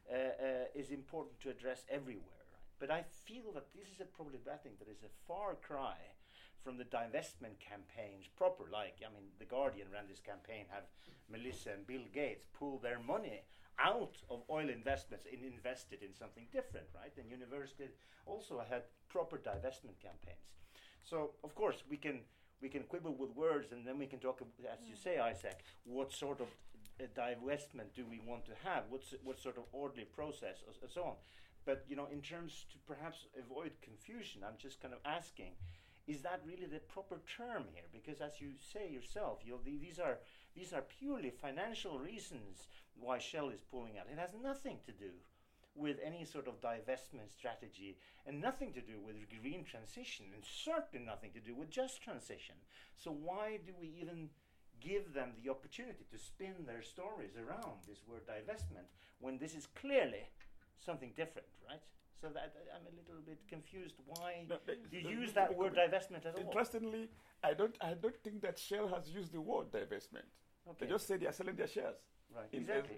is important to address everywhere. But I feel that this is a problematic that is a far cry from the divestment campaigns proper. The Guardian ran this campaign, have Melissa and Bill Gates pull their money out of oil investments and invested in something different, right? And universities also had proper divestment campaigns. So, of course, we can quibble with words, and then we can talk, as you say, Isaac, what sort of divestment do we want to have? What sort of orderly process, and so on. But, in terms to perhaps avoid confusion, I'm just kind of asking, is that really the proper term here? Because as you say yourself, these are purely financial reasons why Shell is pulling out. It has nothing to do with any sort of divestment strategy, and nothing to do with green transition, and certainly nothing to do with just transition. So why do we even give them the opportunity to spin their stories around this word divestment when this is clearly something different, right? So that I'm a little bit confused. Why do you use that word divestment at all? Interestingly, I don't think that Shell has used the word divestment. Okay. They just say they are selling their shares. Right. Exactly.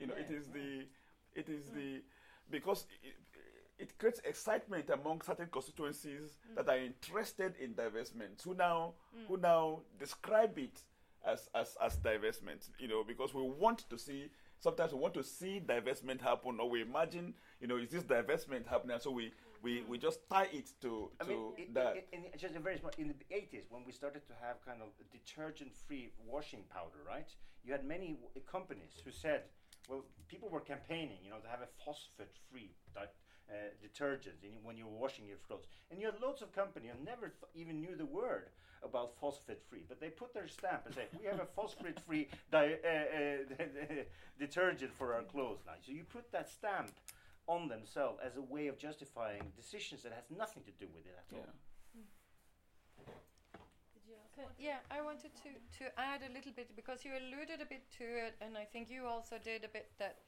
It is because it creates excitement among certain constituencies that are interested in divestment, who now describe it as divestment. Because we want to see. Sometimes we want to see divestment happen, or we imagine, is this divestment happening? So we we just tie it to I mean, that. just a very small. In the 80s, when we started to have kind of detergent-free washing powder, right? You had many companies who said, well, people were campaigning, to have a phosphate-free detergent when you were washing your clothes, and you had loads of companies who never even knew the word about phosphate-free, but they put their stamp and say, we have a phosphate-free detergent for our clothes line. So you put that stamp on themselves as a way of justifying decisions that has nothing to do with it at all. Yeah, I wanted to add a little bit, because you alluded a bit to it, and I think you also did a bit, that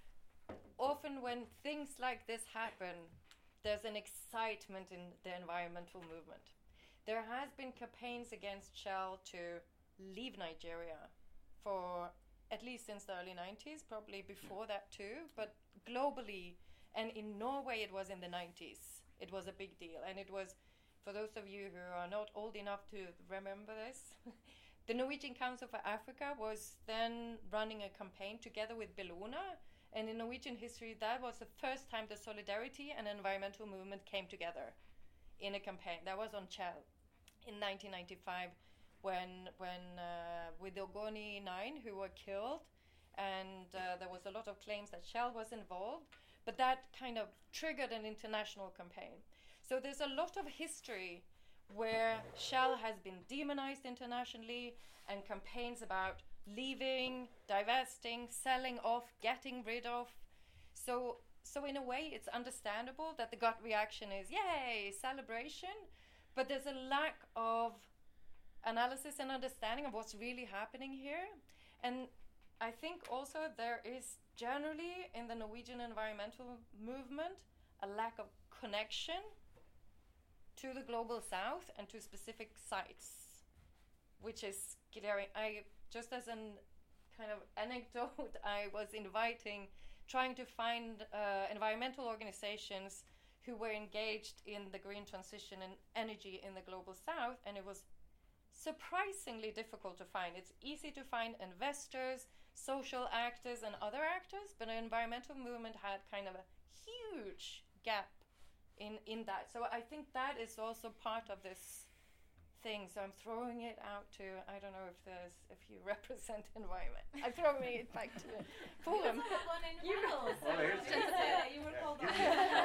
often when things like this happen, there's an excitement in the environmental movement. There has been campaigns against Shell to leave Nigeria for at least since the early 90s, probably before that too, but globally, and in Norway it was in the 90s. It was a big deal, and it was, for those of you who are not old enough to remember this, the Norwegian Council for Africa was then running a campaign together with Bellona, and in Norwegian history that was the first time the solidarity and environmental movement came together in a campaign. That was on Shell in 1995 when with the Ogoni 9 who were killed, and there was a lot of claims that Shell was involved, but that kind of triggered an international campaign. So there's a lot of history where Shell has been demonized internationally, and campaigns about leaving, divesting, selling off, getting rid of. So in a way it's understandable that the gut reaction is yay, celebration, but there's a lack of analysis and understanding of what's really happening here. And I think also there is generally in the Norwegian environmental movement a lack of connection to the global south and to specific sites, which is scary. Just as an kind of anecdote, I was trying to find environmental organizations who were engaged in the green transition and energy in the global south, and it was surprisingly difficult to find. It's easy to find investors, social actors, and other actors, but the environmental movement had kind of a huge gap in that. So I think that is also part of this thing. So I'm throwing it out to, I don't know if you represent environment. I'm throwing it back to the forum. You also have one in the middle, so you were called on.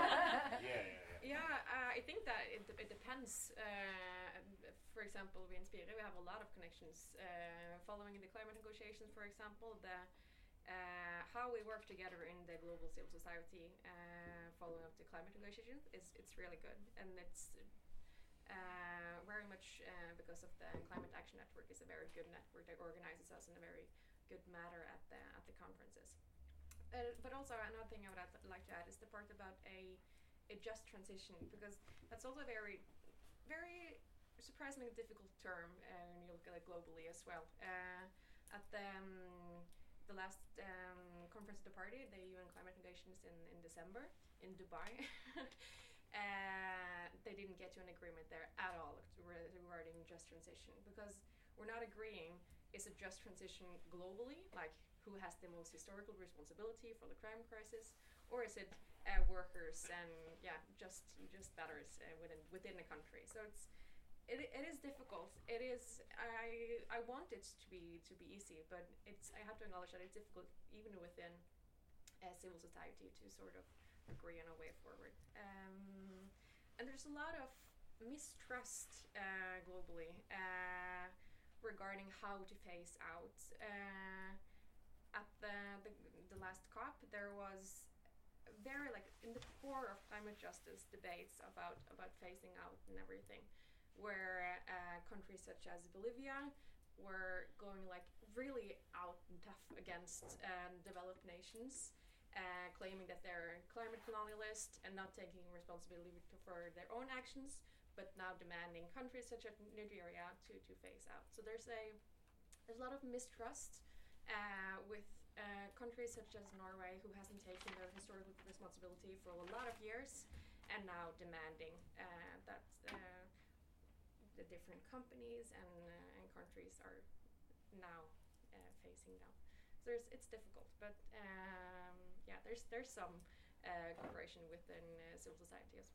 I think that it depends. For example, we in Spire, we have a lot of connections. Following the climate negotiations, for example, how we work together in the global civil society following up the climate negotiations it's really good, and it's very much because of the Climate Action Network is a very good network that organizes us in a very good manner at the conferences. But also another thing I would like to add is the part about a just transition, because that's also a very, very surprisingly difficult term when you look at it globally as well. At the last conference of the party, the UN climate negotiations in December in Dubai, they didn't get to an agreement there at all regarding just transition, because we're not agreeing, is it just transition globally, like who has the most historical responsibility for the climate crisis, or is it workers and just batters within the country. So it is difficult. It is. I want it to be easy, but I have to acknowledge that it's difficult even within civil society to sort of agree on a way forward. And there's a lot of mistrust globally regarding how to phase out. At the last COP, there was very in the core of climate justice debates about phasing out and everything, where countries such as Bolivia were going really out and tough against developed nations, claiming that they're climate colonialist and not taking responsibility for their own actions, but now demanding countries such as Nigeria to phase out. So there's a lot of mistrust with countries such as Norway, who hasn't taken their historical responsibility for a lot of years, and now demanding that the different companies and countries are now phasing down. So it's difficult, but there's some cooperation within civil society as well.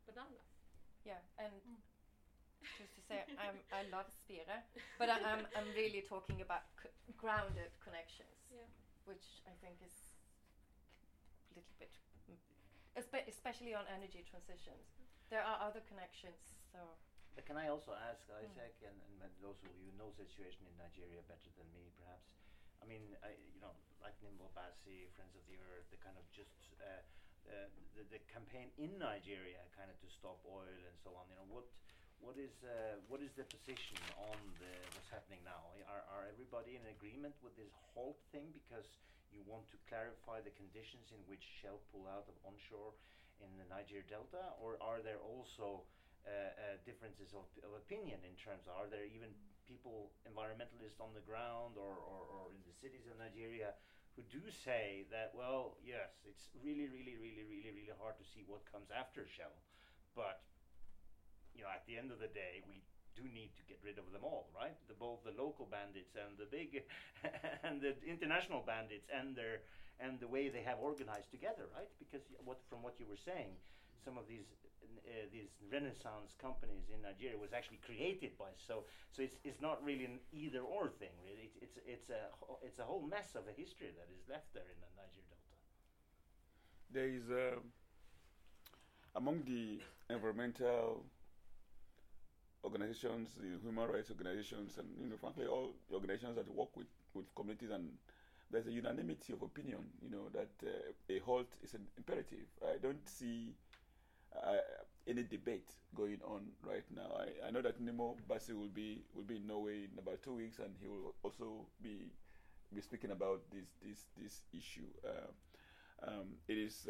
but not enough. Yeah, and just to say, I love Spire, but I'm really talking about grounded connections, Yeah. which I think is a little bit, especially on energy transitions. There are other connections, so. Can I also ask Isaac and those of you who know the situation in Nigeria better than me, perhaps? I mean, like Nimble Bassi, Friends of the Earth, the kind of just the campaign in Nigeria, kind of to stop oil and so on. What is the position on what's happening now? Are everybody in agreement with this halt thing because you want to clarify the conditions in which Shell pull out of onshore in the Niger Delta, or are there also differences of opinion in terms of, are there even people, environmentalists on the ground or in the cities of Nigeria who do say that, well, yes, it's really, really, really, really, really hard to see what comes after Shell, but at the end of the day, we do need to get rid of them all, right? Both the local bandits and the big and the international bandits and the way they have organized together, right? Because from what you were saying, some of these Renaissance companies in Nigeria was actually created by so it's not really an either or thing, really. It's a whole mess of a history that is left there in the Niger Delta. There is among the environmental organizations, the human rights organizations, and frankly all the organizations that work with communities, and there's a unanimity of opinion, that a halt is an imperative. I don't see any debate going on right now. I know that Nimble Bassi will be in Norway in about 2 weeks, and he will also be speaking about this issue. It is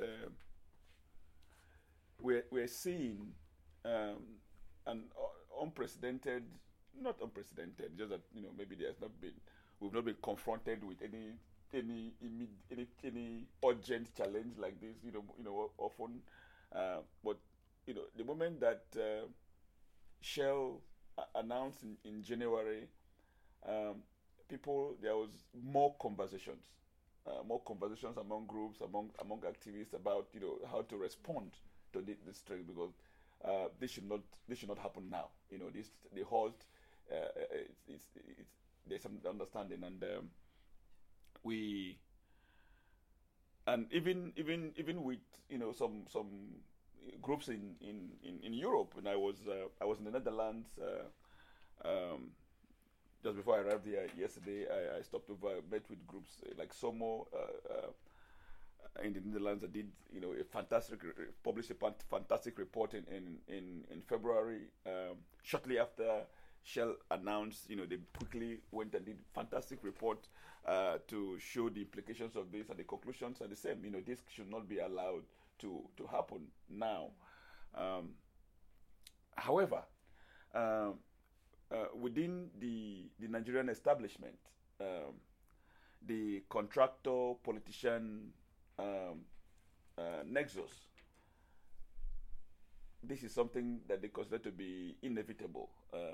we're seeing an unprecedented, not unprecedented, just that maybe we've not been confronted with any urgent challenge like this, often. But the moment that Shell announced in January, there was more conversations among groups, among activists about how to respond to this trend, because this should not happen now. The halt, there's some understanding, and even with some groups in Europe, and I was in the Netherlands just before I arrived here yesterday. I stopped over, met with groups like SOMO in the Netherlands. I did published a fantastic report in February, shortly after Shell announced. They quickly went and did fantastic report to show the implications of this, and the conclusions are the same. This should not be allowed to happen now. However, within the Nigerian establishment, the contractor politician nexus, this is something that they consider to be inevitable,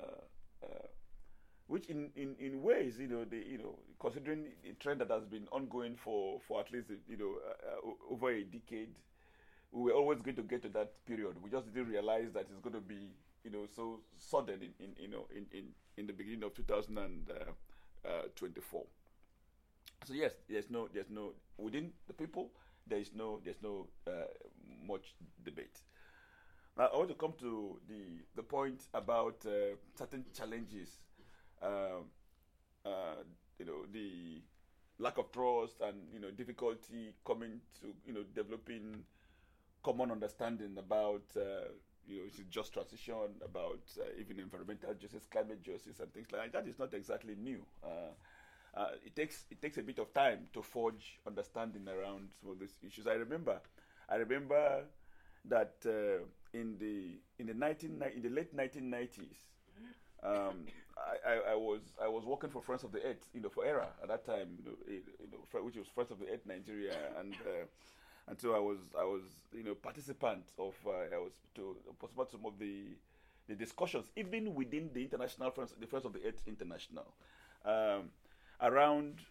which in ways, considering the trend that has been ongoing for at least over a decade, we were always going to get to that period. We just didn't realize that it's going to be so sudden in the beginning of 2024. So yes, there's no within the people, there's no much debate. Now I want to come to the point about certain challenges, the lack of trust and difficulty coming to developing common understanding about just transition, about even environmental justice, climate justice, and things like that. That is not exactly new. It takes a bit of time to forge understanding around some of these issues. I remember that in the late 1990s, I was working for Friends of the Earth, for ERA at that time, which was Friends of the Earth Nigeria, and so I was participant of I was to participate some of the discussions even within the international Friends of the Earth International, around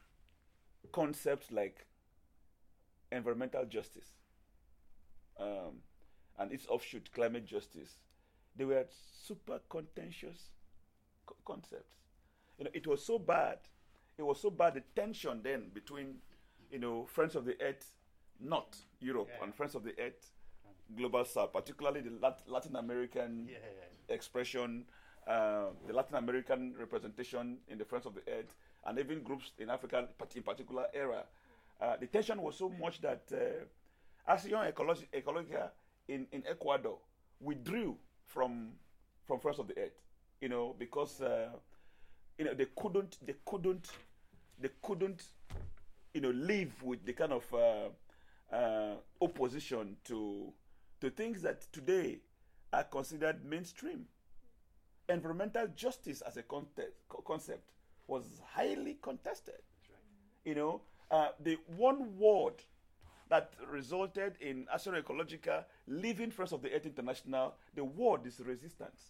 concepts like environmental justice, and its offshoot, climate justice, they were super contentious concepts. It was so bad. It was so bad, the tension then between, Friends of the Earth, not Europe, and Friends of the Earth, Global South, particularly the Latin American expression, the Latin American representation in the Friends of the Earth, and even groups in Africa, in particular era. The tension was so much that Acción Ecológica in Ecuador withdrew from Friends of the Earth, because they couldn't live with the kind of opposition to things that today are considered mainstream. Environmental justice as a concept was highly contested. That's right. The one word that resulted in Acción Ecológica leaving Friends of the Earth International, the word is resistance.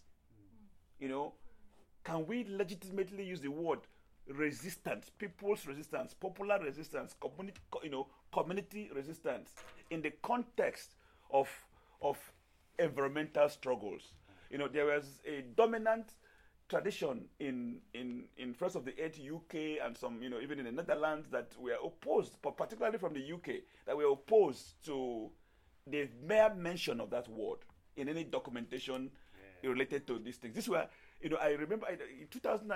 Can we legitimately use the word resistance, people's resistance, popular resistance, community resistance in the context of environmental struggles? There was a dominant tradition in Friends of the Earth UK and some, even in the Netherlands, that were opposed, particularly from the UK, that were opposed to the mere mention of that word in any documentation related to these things. These were, I remember in 2000,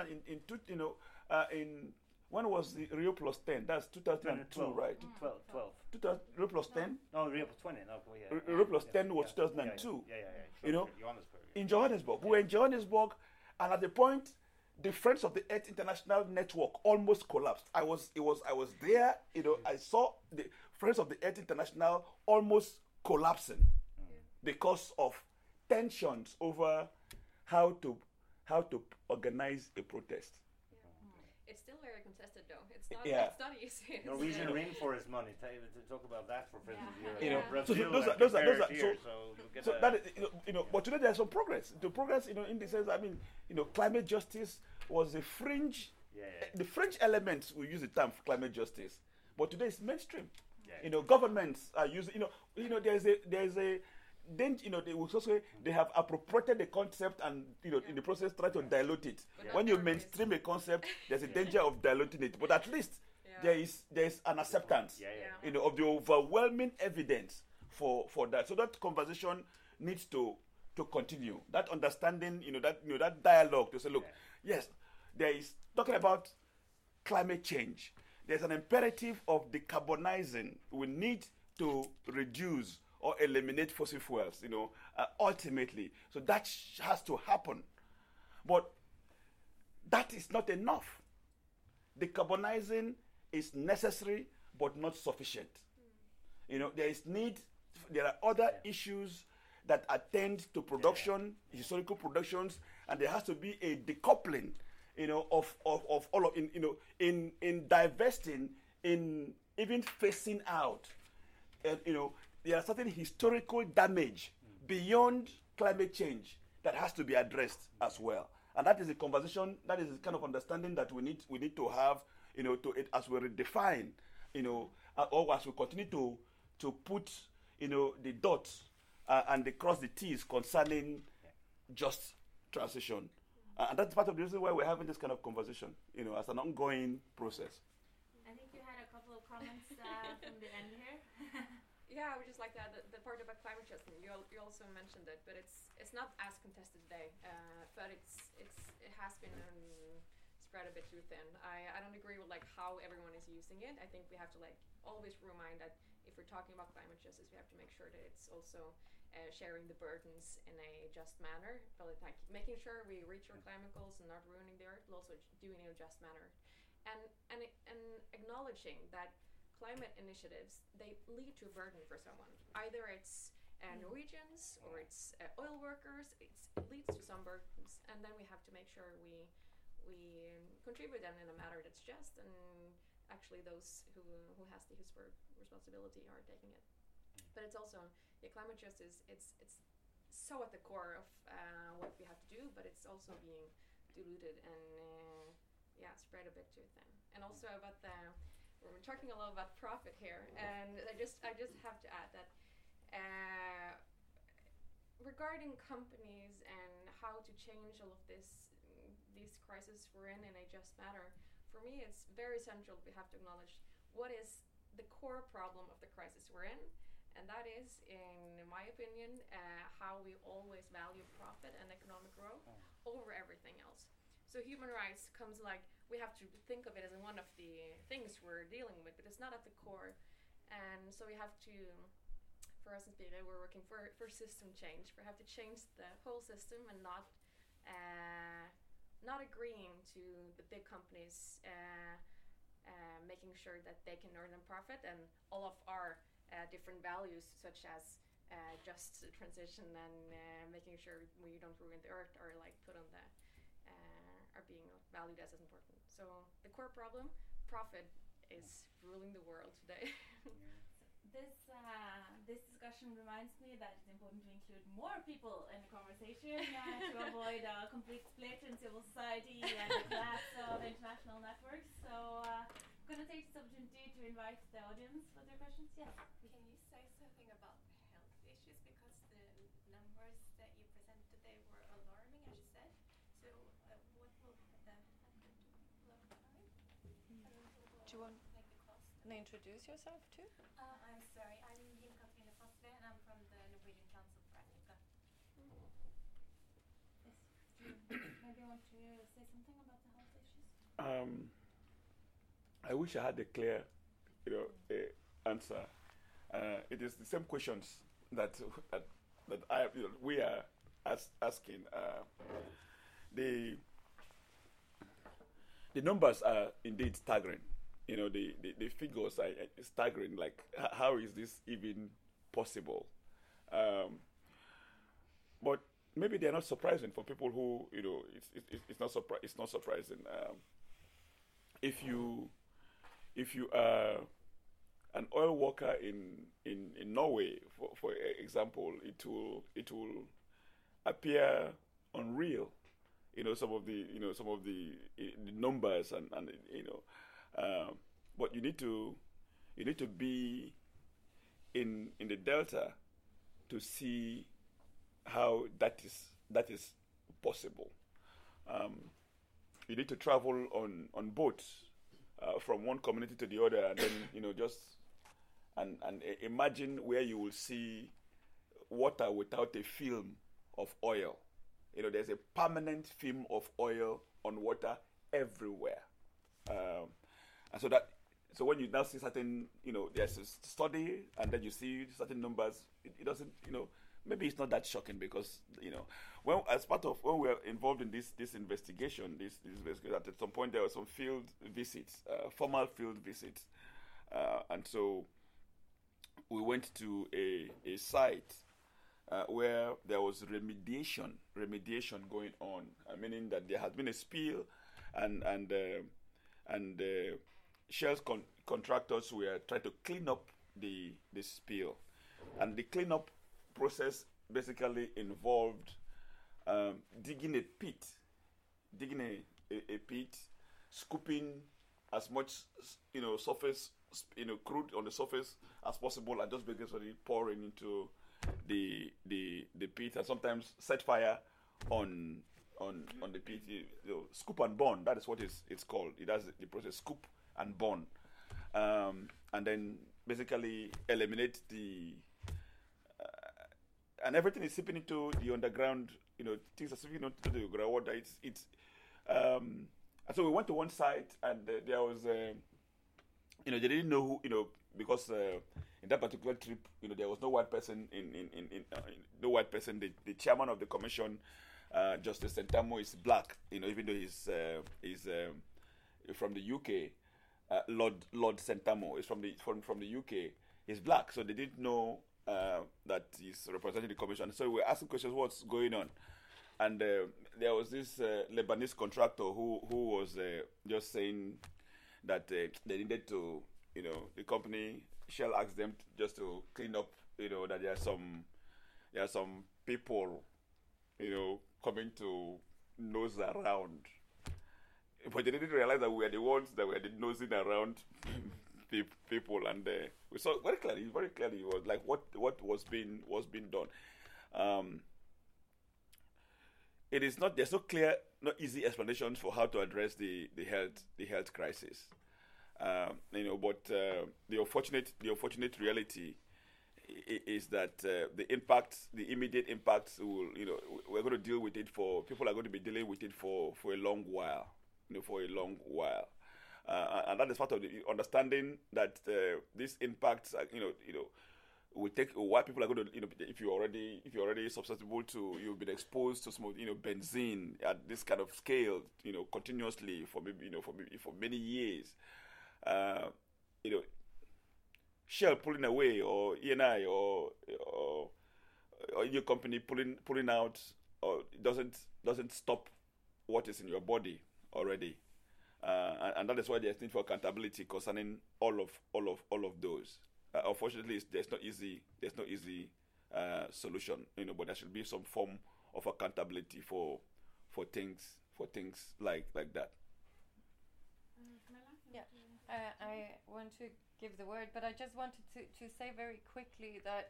when was the Rio Plus 10? That's 2002, right? 12. Rio Plus 10? No, Rio Plus 20. No, Rio Plus 10 was 2002. Yeah. Johannesburg. In Johannesburg. We were in Johannesburg, and at the point, the Friends of the Earth International Network almost collapsed. I was there, I saw the Friends of the Earth International almost collapsing because of tensions over how to organize a protest. It's still very contested, though. It's not. Yeah. It's not easy. Norwegian rainforest money. To talk about that for Friends of Yeah. Europe. So Brazil those and are compared here, so you get so that is, but today there's some progress. The progress, in the sense, climate justice was a fringe. The fringe elements, we use the term climate justice, but today it's mainstream. Governments are using. There's a then they will also say they have appropriated the concept and in the process try to dilute it. When you mainstream a concept, there's a danger of diluting it. But at least there is an acceptance of the overwhelming evidence for that. So that conversation needs to continue. That understanding, that dialogue to say, look, yes, there is talking about climate change. There's an imperative of decarbonizing. We need to reduce or eliminate fossil fuels, ultimately. So that has to happen. But that is not enough. Decarbonizing is necessary, but not sufficient. There are other issues that attend to production, historical productions, and there has to be a decoupling, of all of, in divesting, in even phasing out, there are certain historical damage beyond climate change that has to be addressed as well. And that is a conversation, that is the kind of understanding that we need to have, as we redefine, or as we continue to put, the dots and cross the T's concerning just transition. And that's part of the reason why we're having this kind of conversation, as an ongoing process. I think you had a couple of comments from the end here. Yeah, I would just like to add the part about climate justice. You also mentioned it, but it's not as contested today. But it has been spread a bit too thin. I don't agree with how everyone is using it. I think we have to always remind that if we're talking about climate justice, we have to make sure that it's also sharing the burdens in a just manner, but making sure we reach our climate goals and not ruining the earth, but also doing it in a just manner, and acknowledging that climate initiatives, they lead to a burden for someone. Either it's Norwegians or it's oil workers. It leads to some burdens, and then we have to make sure we contribute them in a manner that's just, and actually those who has the responsibility are taking it. But it's also climate justice. It's so at the core of what we have to do, but it's also being diluted and spread a bit too thin. And also about we're talking a lot about profit here, and I just have to add that regarding companies and how to change all of these crises we're in a just matter, for me it's very essential we have to acknowledge what is the core problem of the crisis we're in, and that is, in my opinion, how we always value profit and economic growth over everything else. So human rights comes like, we have to think of it as one of the things we're dealing with, but it's not at the core. And so we have to, for us in Spire, we're working for system change. We have to change the whole system and not agreeing to the big companies making sure that they can earn their profit, and all of our different values such as just transition and making sure we don't ruin the earth are like put on the are being valued as important. So the core problem, profit, is ruling the world today. This discussion reminds me that it's important to include more people in the conversation to avoid a complete split in civil society and the collapse of international networks. So I'm going to take this opportunity to invite the audience with their questions. Yes. Can you say something about health issues, because the numbers that you presented today were alarming, as you said. So what will happen to long time? Do you want Like the cost? to introduce yourself too? I'm sorry, I'm Jim Katrine Fossve, and I'm from the Norwegian Council for Africa. Yes. Maybe you want to say something about the health issues? I wish I had a clear, answer. It is the same questions that we are asking. The numbers are indeed staggering. The figures are staggering. Like, how is this even possible? But maybe they're not surprising for people who, it's not surprising. If you are an oil worker in Norway, for example, it will appear unreal. Some of the numbers and but you need to be in the delta to see how that is possible. You need to travel on boats from one community to the other, and then just and imagine where you will see water without a film of oil. There's a permanent film of oil on water everywhere. And so when you now see certain, there's a study, and then you see certain numbers, it doesn't, maybe it's not that shocking, because, when we were involved in this investigation, at some point there were some field visits, formal field visits. And so we went to a site where there was remediation going on, meaning that there had been a spill, and Shell's contractors were trying to clean up the spill, and the cleanup process basically involved digging a pit, scooping as much surface crude on the surface as possible, and just basically pouring into the pit, and sometimes set fire on the pit. Scoop and burn, that is what it's called. It does the process scoop and burn, and then basically eliminate the and everything is seeping into the underground. Things are seeping into the groundwater. And so we went to one site, and there was they didn't know who, because in that particular trip, there was no white person no white person. The chairman of the commission, Justice Sentamo, is black. Even though he's from the UK, Lord Sentamo is from the UK. He's black, so they didn't know that he's representing the commission. So we were asking questions, what's going on? And there was this Lebanese contractor who was just saying that they needed to, the company, Shell asked them just to clean up, that there are some people, coming to nose around. But they didn't realize that we were the ones that were nosing around people, and we saw very clearly, it was like what was being done. it is not. There's no clear, no easy explanations for how to address the health crisis. But the unfortunate reality is that the immediate impacts will, we're going to deal with it people are going to be dealing with it for a long while, and that is part of the understanding that these impacts, will take a while. People are going to, if you're already susceptible to, you've been exposed to some, benzene at this kind of scale, continuously for many years, Shell pulling away, or ENI, or your company pulling out, or doesn't stop what is in your body already, and that is why there's need for accountability concerning all of those. Unfortunately, there's no easy solution, but there should be some form of accountability for things like that. Yeah, I want to give the word, but I just wanted to say very quickly that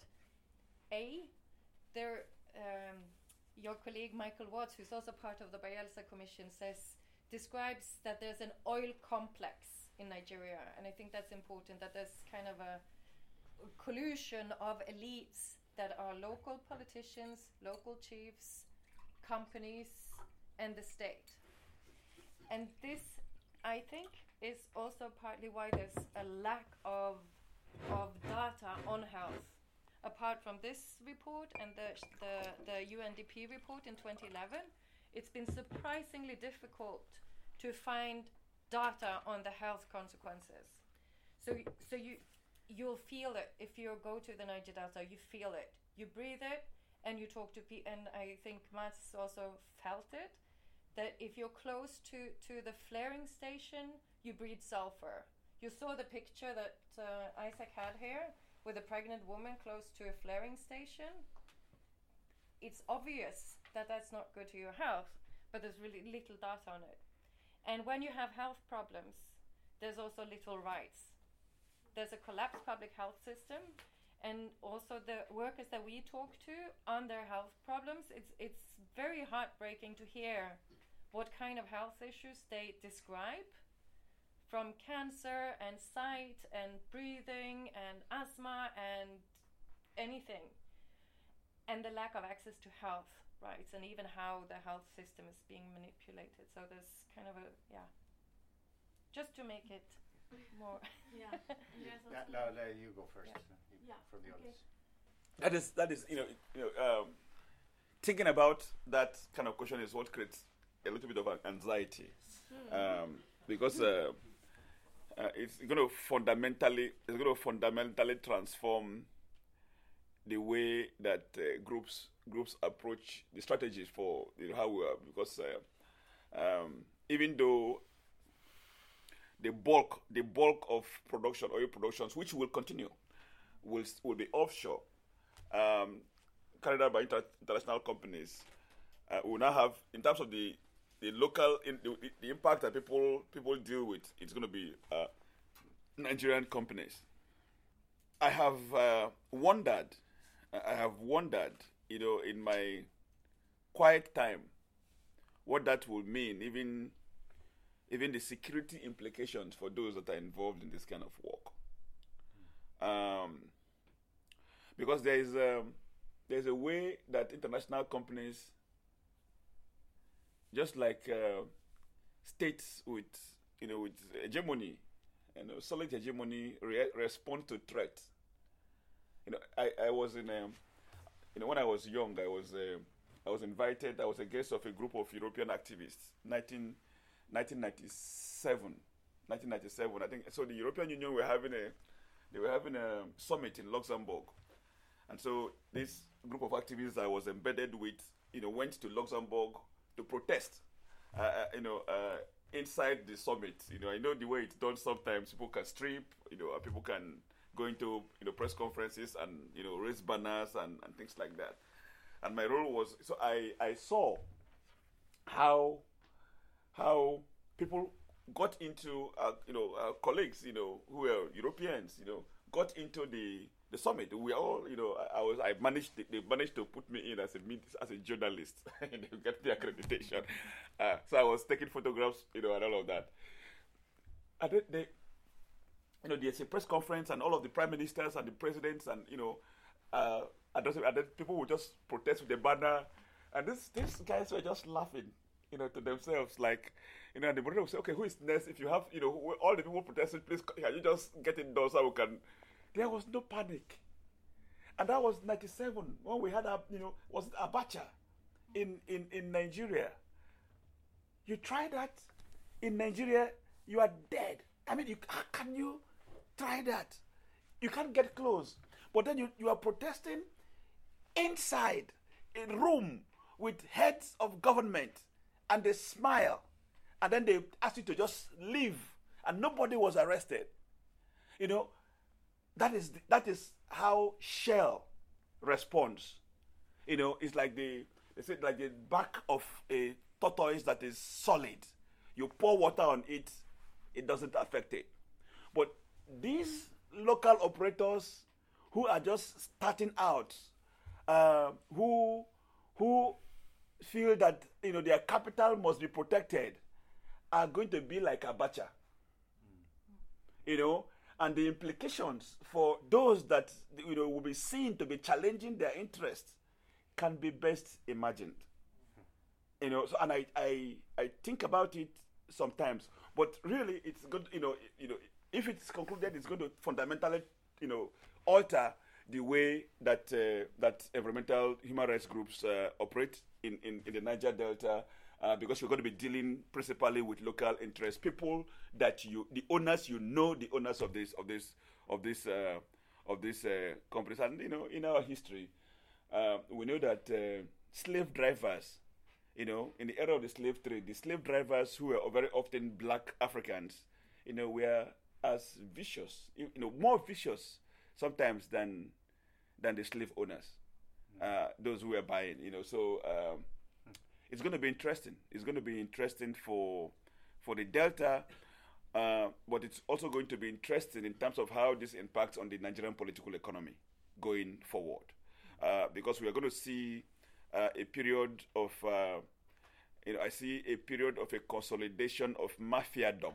your colleague Michael Watts, who's also part of the Bielsa Commission, describes that there's an oil complex in Nigeria, and I think that's important, that there's kind of a collusion of elites that are local politicians, local chiefs, companies, and the state. And this, I think, is also partly why there's a lack of data on health. Apart from this report and the UNDP report in 2011, it's been surprisingly difficult to find data on the health consequences. So you'll feel it if you go to the Niger Delta. You feel it, you breathe it, and you talk to people. And I think Mats also felt it, that if you're close to the flaring station, you breathe sulfur. You saw the picture that Isaac had here with a pregnant woman close to a flaring station. It's obvious that that's not good to your health, but there's really little data on it. And when you have health problems, there's also little rights. There's a collapsed public health system, and also the workers that we talk to on their health problems, it's very heartbreaking to hear what kind of health issues they describe, from cancer and sight and breathing and asthma and anything, and the lack of access to health rights, and even how the health system is being manipulated. So there's kind of just to make it more. You go first. From the others. That is thinking about that kind of question is what creates a little bit of anxiety, because it's going to fundamentally transform the way that groups approach the strategies for how we are, because even though the bulk of production, oil productions, which will continue, will be offshore, carried out by international companies, will now have, in terms of the local, the impact that people deal with, it's going to be Nigerian companies. I have wondered, in my quiet time, what that will mean, even the security implications for those that are involved in this kind of work. Because there's a way that international companies, just like states with hegemony, solid hegemony, respond to threats. I was in when I was young, I was invited. I was a guest of a group of European activists. 1997, I think. So the European Union were having a summit in Luxembourg, and so this group of activists I was embedded with, went to Luxembourg to protest, inside the summit. I know the way it's done. Sometimes people can strip, people can go into press conferences and raise banners and things like that. And my role was, so I saw how people got into colleagues who were Europeans got into the the summit. We all, I managed. They managed to put me in as a journalist, and they get the accreditation. So I was taking photographs, and all of that. And they there's a press conference, and all of the prime ministers and the presidents, and and then people would just protest with the banner, and these guys were just laughing, to themselves, like, and the brother would say, okay, who is next? If you have, all the people protesting, please, can you just get it done so we can. There was no panic, and that was '97 when we had was it Abacha in Nigeria. You try that in Nigeria, you are dead. I mean, how can you try that? You can't get close. But then you are protesting inside a room with heads of government, and they smile, and then they ask you to just leave, and nobody was arrested. That is how Shell responds. It's like they say like the back of a tortoise that is solid. You pour water on it, it doesn't affect it. But these local operators who are just starting out, who feel that their capital must be protected, are going to be like Abacha. And the implications for those that will be seen to be challenging their interests can be best imagined. So, and I think about it sometimes, but really it's good. If it's concluded, it's going to fundamentally, alter the way that that environmental human rights groups operate in the Niger Delta, because we're going to be dealing principally with local interests, people that the owners of these companies, and in our history, we know that slave drivers, in the era of the slave trade, the slave drivers who were very often black Africans, were as vicious, more vicious sometimes than the slave owners, those who were buying, So it's going to be interesting. It's going to be interesting for the Delta, but it's also going to be interesting in terms of how this impacts on the Nigerian political economy going forward, because we are going to see a period of, I see a period of a consolidation of mafiadom.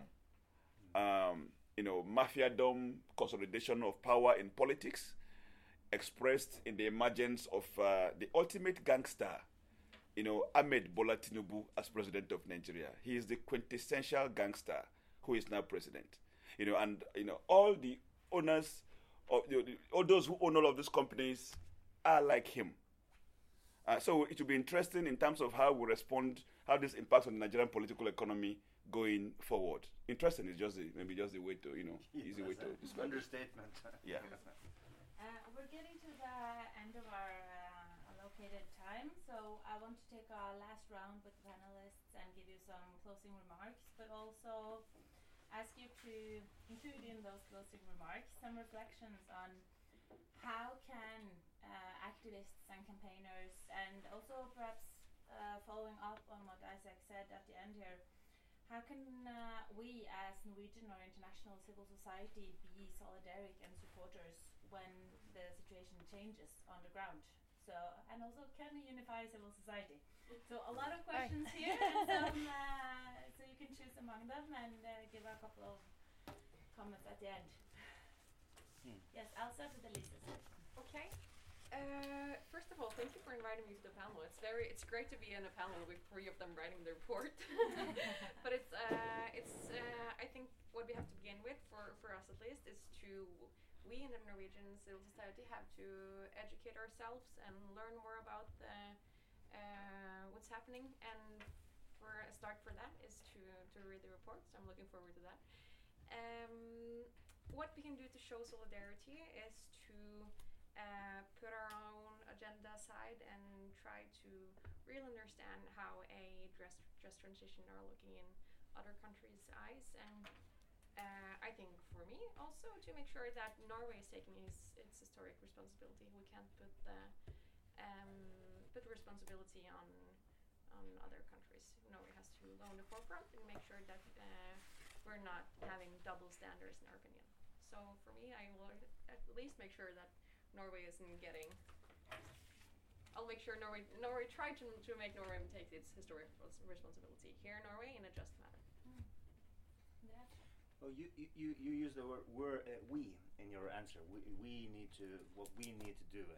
Mafiadom, consolidation of power in politics, expressed in the emergence of the ultimate gangster, Ahmed Bola Tinubu as president of Nigeria. He is the quintessential gangster who is now president. And all the owners, all those who own all of these companies are like him. So it will be interesting in terms of how we respond, how this impacts on the Nigerian political economy going forward. Interesting is maybe just the way to, easy way to describe it. Understatement. Yeah. We're getting to the end of our allocated time, so I want to take our last round with the panelists and give you some closing remarks, but also ask you to include in those closing remarks some reflections on how can activists and campaigners, and also perhaps following up on what Isaac said at the end here, how can we as Norwegian or international civil society be solidaric and supporters when the situation changes on the ground? So, and also, can we unify civil society? So a lot of questions here, and some, so you can choose among them and give a couple of comments at the end. Yes, I'll start with Elise. Okay. First of all, thank you for inviting me to the panel. It's great to be in a panel with 3 of them writing the report. But I think what we have to begin with, for us at least, is we in the Norwegian civil society have to educate ourselves and learn more about what's happening. And for a start for that is to read the report. So I'm looking forward to that. What we can do to show solidarity is to put our own agenda aside and try to really understand how a just transition are looking in other countries' eyes, and I think for me also to make sure that Norway is taking its historic responsibility. We can't put the responsibility on other countries. Norway has to go in the forefront and make sure that we're not having double standards in our opinion. So for me, I will at least make sure that Norway isn't getting. I'll make sure Norway try to make Norway take its historic responsibility here in Norway in a just manner. Yeah. Well, you use the word we in your answer. We need to what we need to do,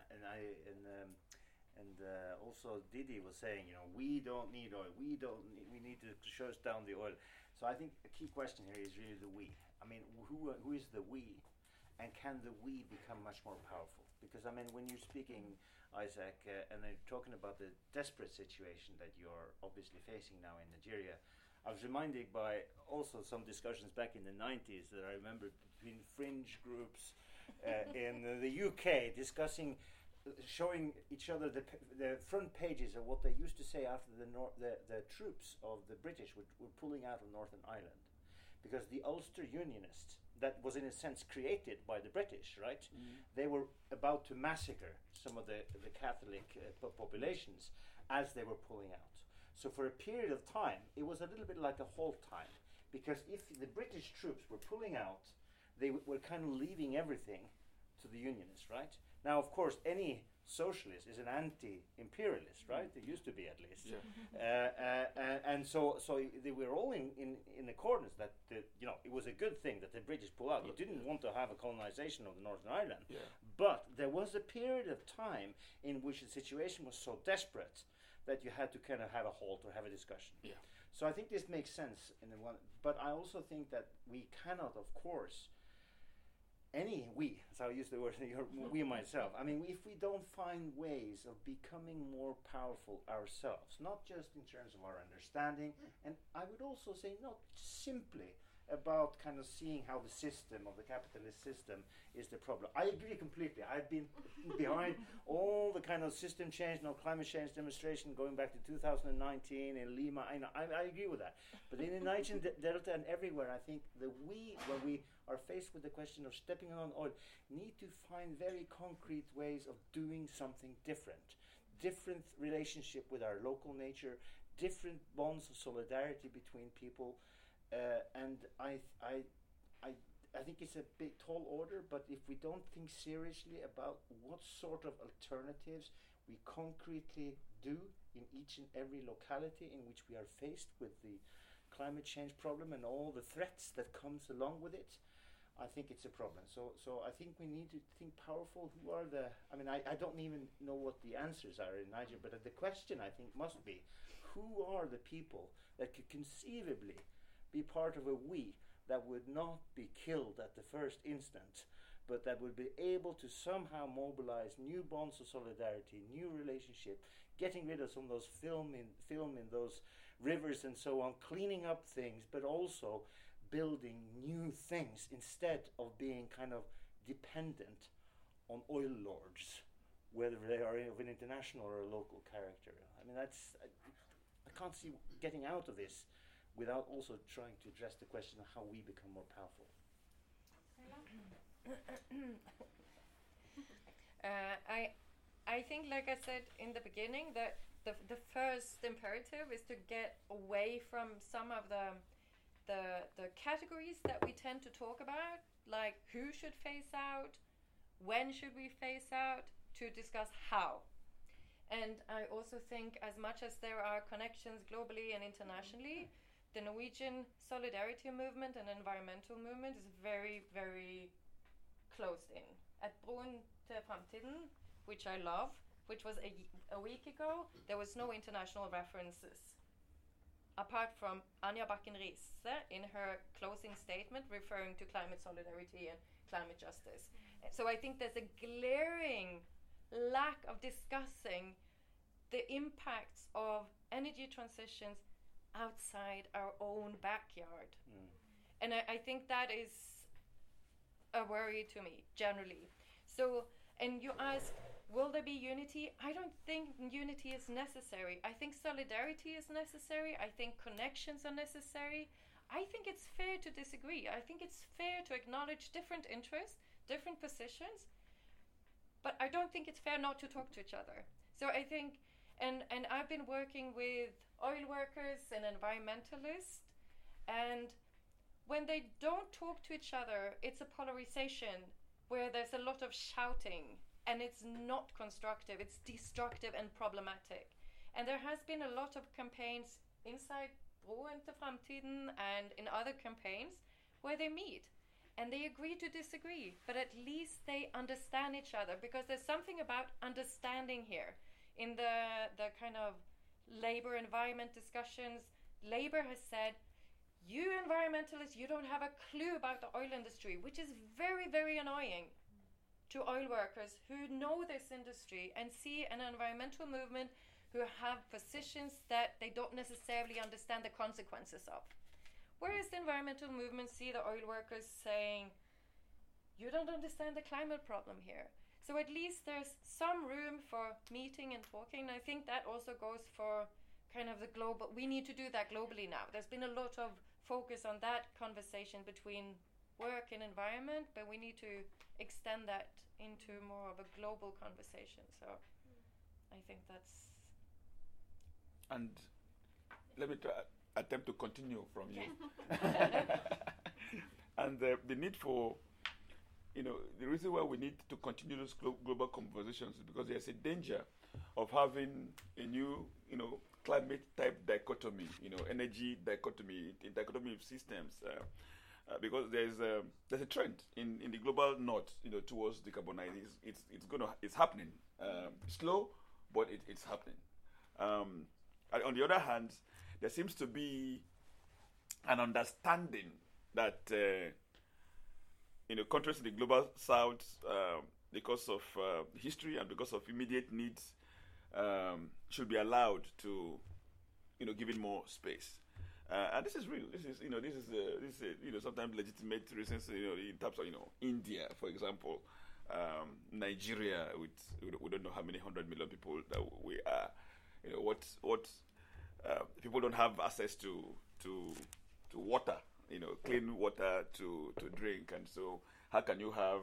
and also Didi was saying, we don't need oil. We need to shut down the oil. So I think a key question here is really the we. I mean, who is the we, and can the we become much more powerful? Because I mean, when you're speaking, Isaac, and they're talking about the desperate situation that you're obviously facing now in Nigeria, I was reminded by also some discussions back in the 90s that I remember between fringe groups in the UK discussing, showing each other the front pages of what they used to say after the troops of the British were pulling out of Northern Ireland. Because the Ulster Unionists, that was in a sense created by the British, right? They were about to massacre some of the Catholic populations as they were pulling out. So for a period of time, it was a little bit like a halt time, because if the British troops were pulling out, they were kind of leaving everything to the Unionists, right? Now, of course, any socialist is an anti-imperialist, right? They used to be, at least. Yeah. And so they were all in accordance that it was a good thing that the British pull out. You didn't want to have a colonization of the Northern Ireland, but there was a period of time in which the situation was so desperate that you had to kind of have a halt or have a discussion. Yeah. So I think this makes sense in the one, but I also think that we cannot, of course, so I use the word we myself. I mean, if we don't find ways of becoming more powerful ourselves, not just in terms of our understanding, and I would also say not simply about kind of seeing how the system of the capitalist system is the problem. I agree completely. I've been behind all the kind of system change, climate change demonstration going back to 2019 in Lima. I agree with that. But in the Niger Delta and everywhere, I think when we are faced with the question of stepping on oil, need to find very concrete ways of doing something different. Different relationship with our local nature, different bonds of solidarity between people. And I think it's a big tall order, but if we don't think seriously about what sort of alternatives we concretely do in each and every locality in which we are faced with the climate change problem and all the threats that comes along with it, I think it's a problem. So I think we need to think powerful. Who are I don't even know what the answers are in Niger, but the question I think must be, who are the people that could conceivably be part of a we that would not be killed at the first instant, but that would be able to somehow mobilize new bonds of solidarity, new relationship, getting rid of some of those film in those rivers and so on, cleaning up things, but also building new things instead of being kind of dependent on oil lords, whether they are of an international or a local character. I mean, I can't see getting out of this without also trying to address the question of how we become more powerful. I think, like I said in the beginning, that the first imperative is to get away from some of the categories that we tend to talk about, like who should phase out, when should we phase out, to discuss how. And I also think, as much as there are connections globally and internationally, the Norwegian solidarity movement and environmental movement is very, very closed in. At Broen til Framtiden, which I love, which was a week ago, there was no international references, apart from Anja Bakken Riise in her closing statement referring to climate solidarity and climate justice. So I think there's a glaring lack of discussing the impacts of energy transitions outside our own backyard. And I think that is a worry to me, generally. So, and you ask, will there be unity? I don't think unity is necessary. I think solidarity is necessary. I think connections are necessary. I think it's fair to disagree. I think it's fair to acknowledge different interests, different positions, but I don't think it's fair not to talk to each other. So I think, and I've been working with oil workers and environmentalists, and when they don't talk to each other, it's a polarization where there's a lot of shouting, and it's not constructive, it's destructive and problematic. And there has been a lot of campaigns inside Broen til Framtiden and in other campaigns where they meet and they agree to disagree, but at least they understand each other, because there's something about understanding here. In the kind of labor environment discussions, labor has said, you environmentalists, you don't have a clue about the oil industry, which is very, very annoying to oil workers who know this industry and see an environmental movement who have positions that they don't necessarily understand the consequences of. Whereas the environmental movement see the oil workers saying, you don't understand the climate problem here. So at least there's some room for meeting and talking. And I think that also goes for kind of the global, we need to do that globally now. There's been a lot of focus on that conversation between work and environment, but we need to extend that into more of a global conversation. So I think that's... And let me attempt to continue from you. And the need for, the reason why we need to continue those global conversations is because there's a danger of having a new, climate type dichotomy, energy dichotomy, dichotomy of systems, because there's a trend in the global north, towards decarbonizing. It's happening, slow, but it's happening. On the other hand, there seems to be an understanding that countries in the global south, because of history and because of immediate needs, should be allowed to, give it more space. And this is real. This is sometimes legitimate reasons. In terms of India, for example, Nigeria, we don't know how many 100 million people that we are. What people don't have access to water, clean water to drink, and so how can you have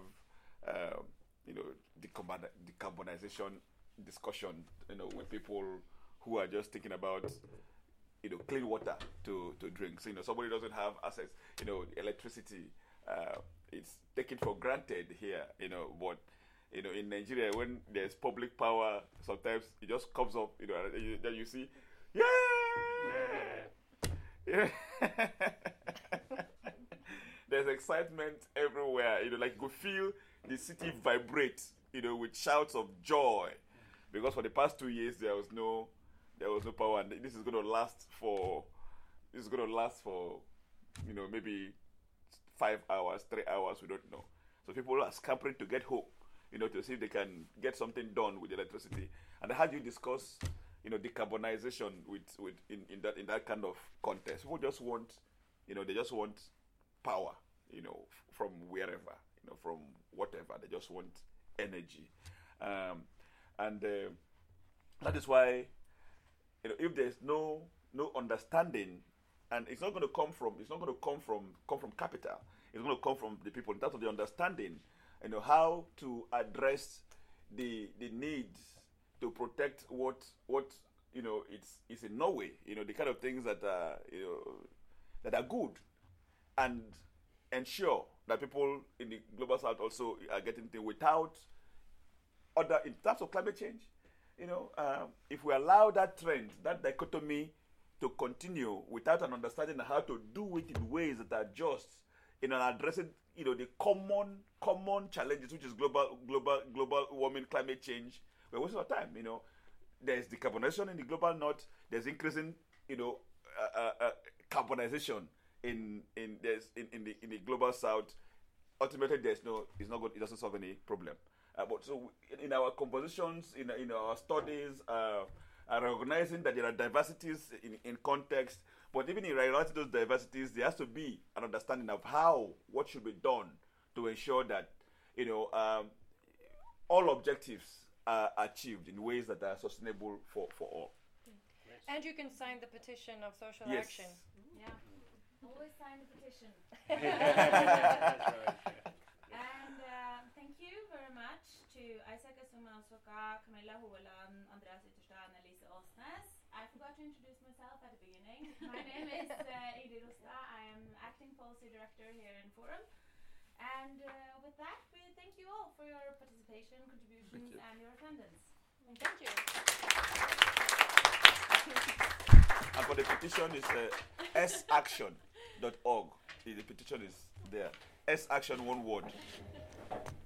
decarbonization discussion with people who are just thinking about clean water to drink? So somebody doesn't have access, electricity, it's taken for granted here, but in Nigeria, when there's public power, sometimes it just comes up, then you see, yeah. There's excitement everywhere, like you could feel the city vibrate, with shouts of joy, because for the past 2 years there was no power, and this is going to last for maybe 5 hours, 3 hours, we don't know. So people are scampering to get home, to see if they can get something done with electricity. And how do you discuss, decarbonization in that kind of context? People just want, they just want power, from wherever, from whatever. They just want energy, and that is why, if there's no understanding, and it's not going to come from capital. It's going to come from the people in terms of the understanding, how to address the needs to protect what it's in Norway, the kind of things that are that are good, and ensure that people in the global south also are getting things without other, in terms of climate change. If we allow that trend, that dichotomy to continue without an understanding of how to do it in ways that are just, and addressing, the common challenges, which is global warming, climate change, we're wasting our time. There's decarbonization in the global north. There's increasing, carbonization in the global south. Ultimately, it doesn't solve any problem. But so in our compositions, in our studies, recognizing that there are diversities in context, but even in reality, those diversities, there has to be an understanding of what should be done to ensure that, all objectives are achieved in ways that are sustainable for all. And you can sign the petition of social Yes. action. Yeah. Always sign the petition. That's right. And thank you very much to Isaac Asumasoka, Camilla Hoeland, Andreas Ytterstad, and Elise Åsnes. I forgot to introduce myself at the beginning. My name is Idi Rostad. I am acting policy director here in Forum. And with that, we thank you all for your participation, contributions, you. and your attendance. Thank you. And for the petition is saction.org. The petition is there. S action, one word.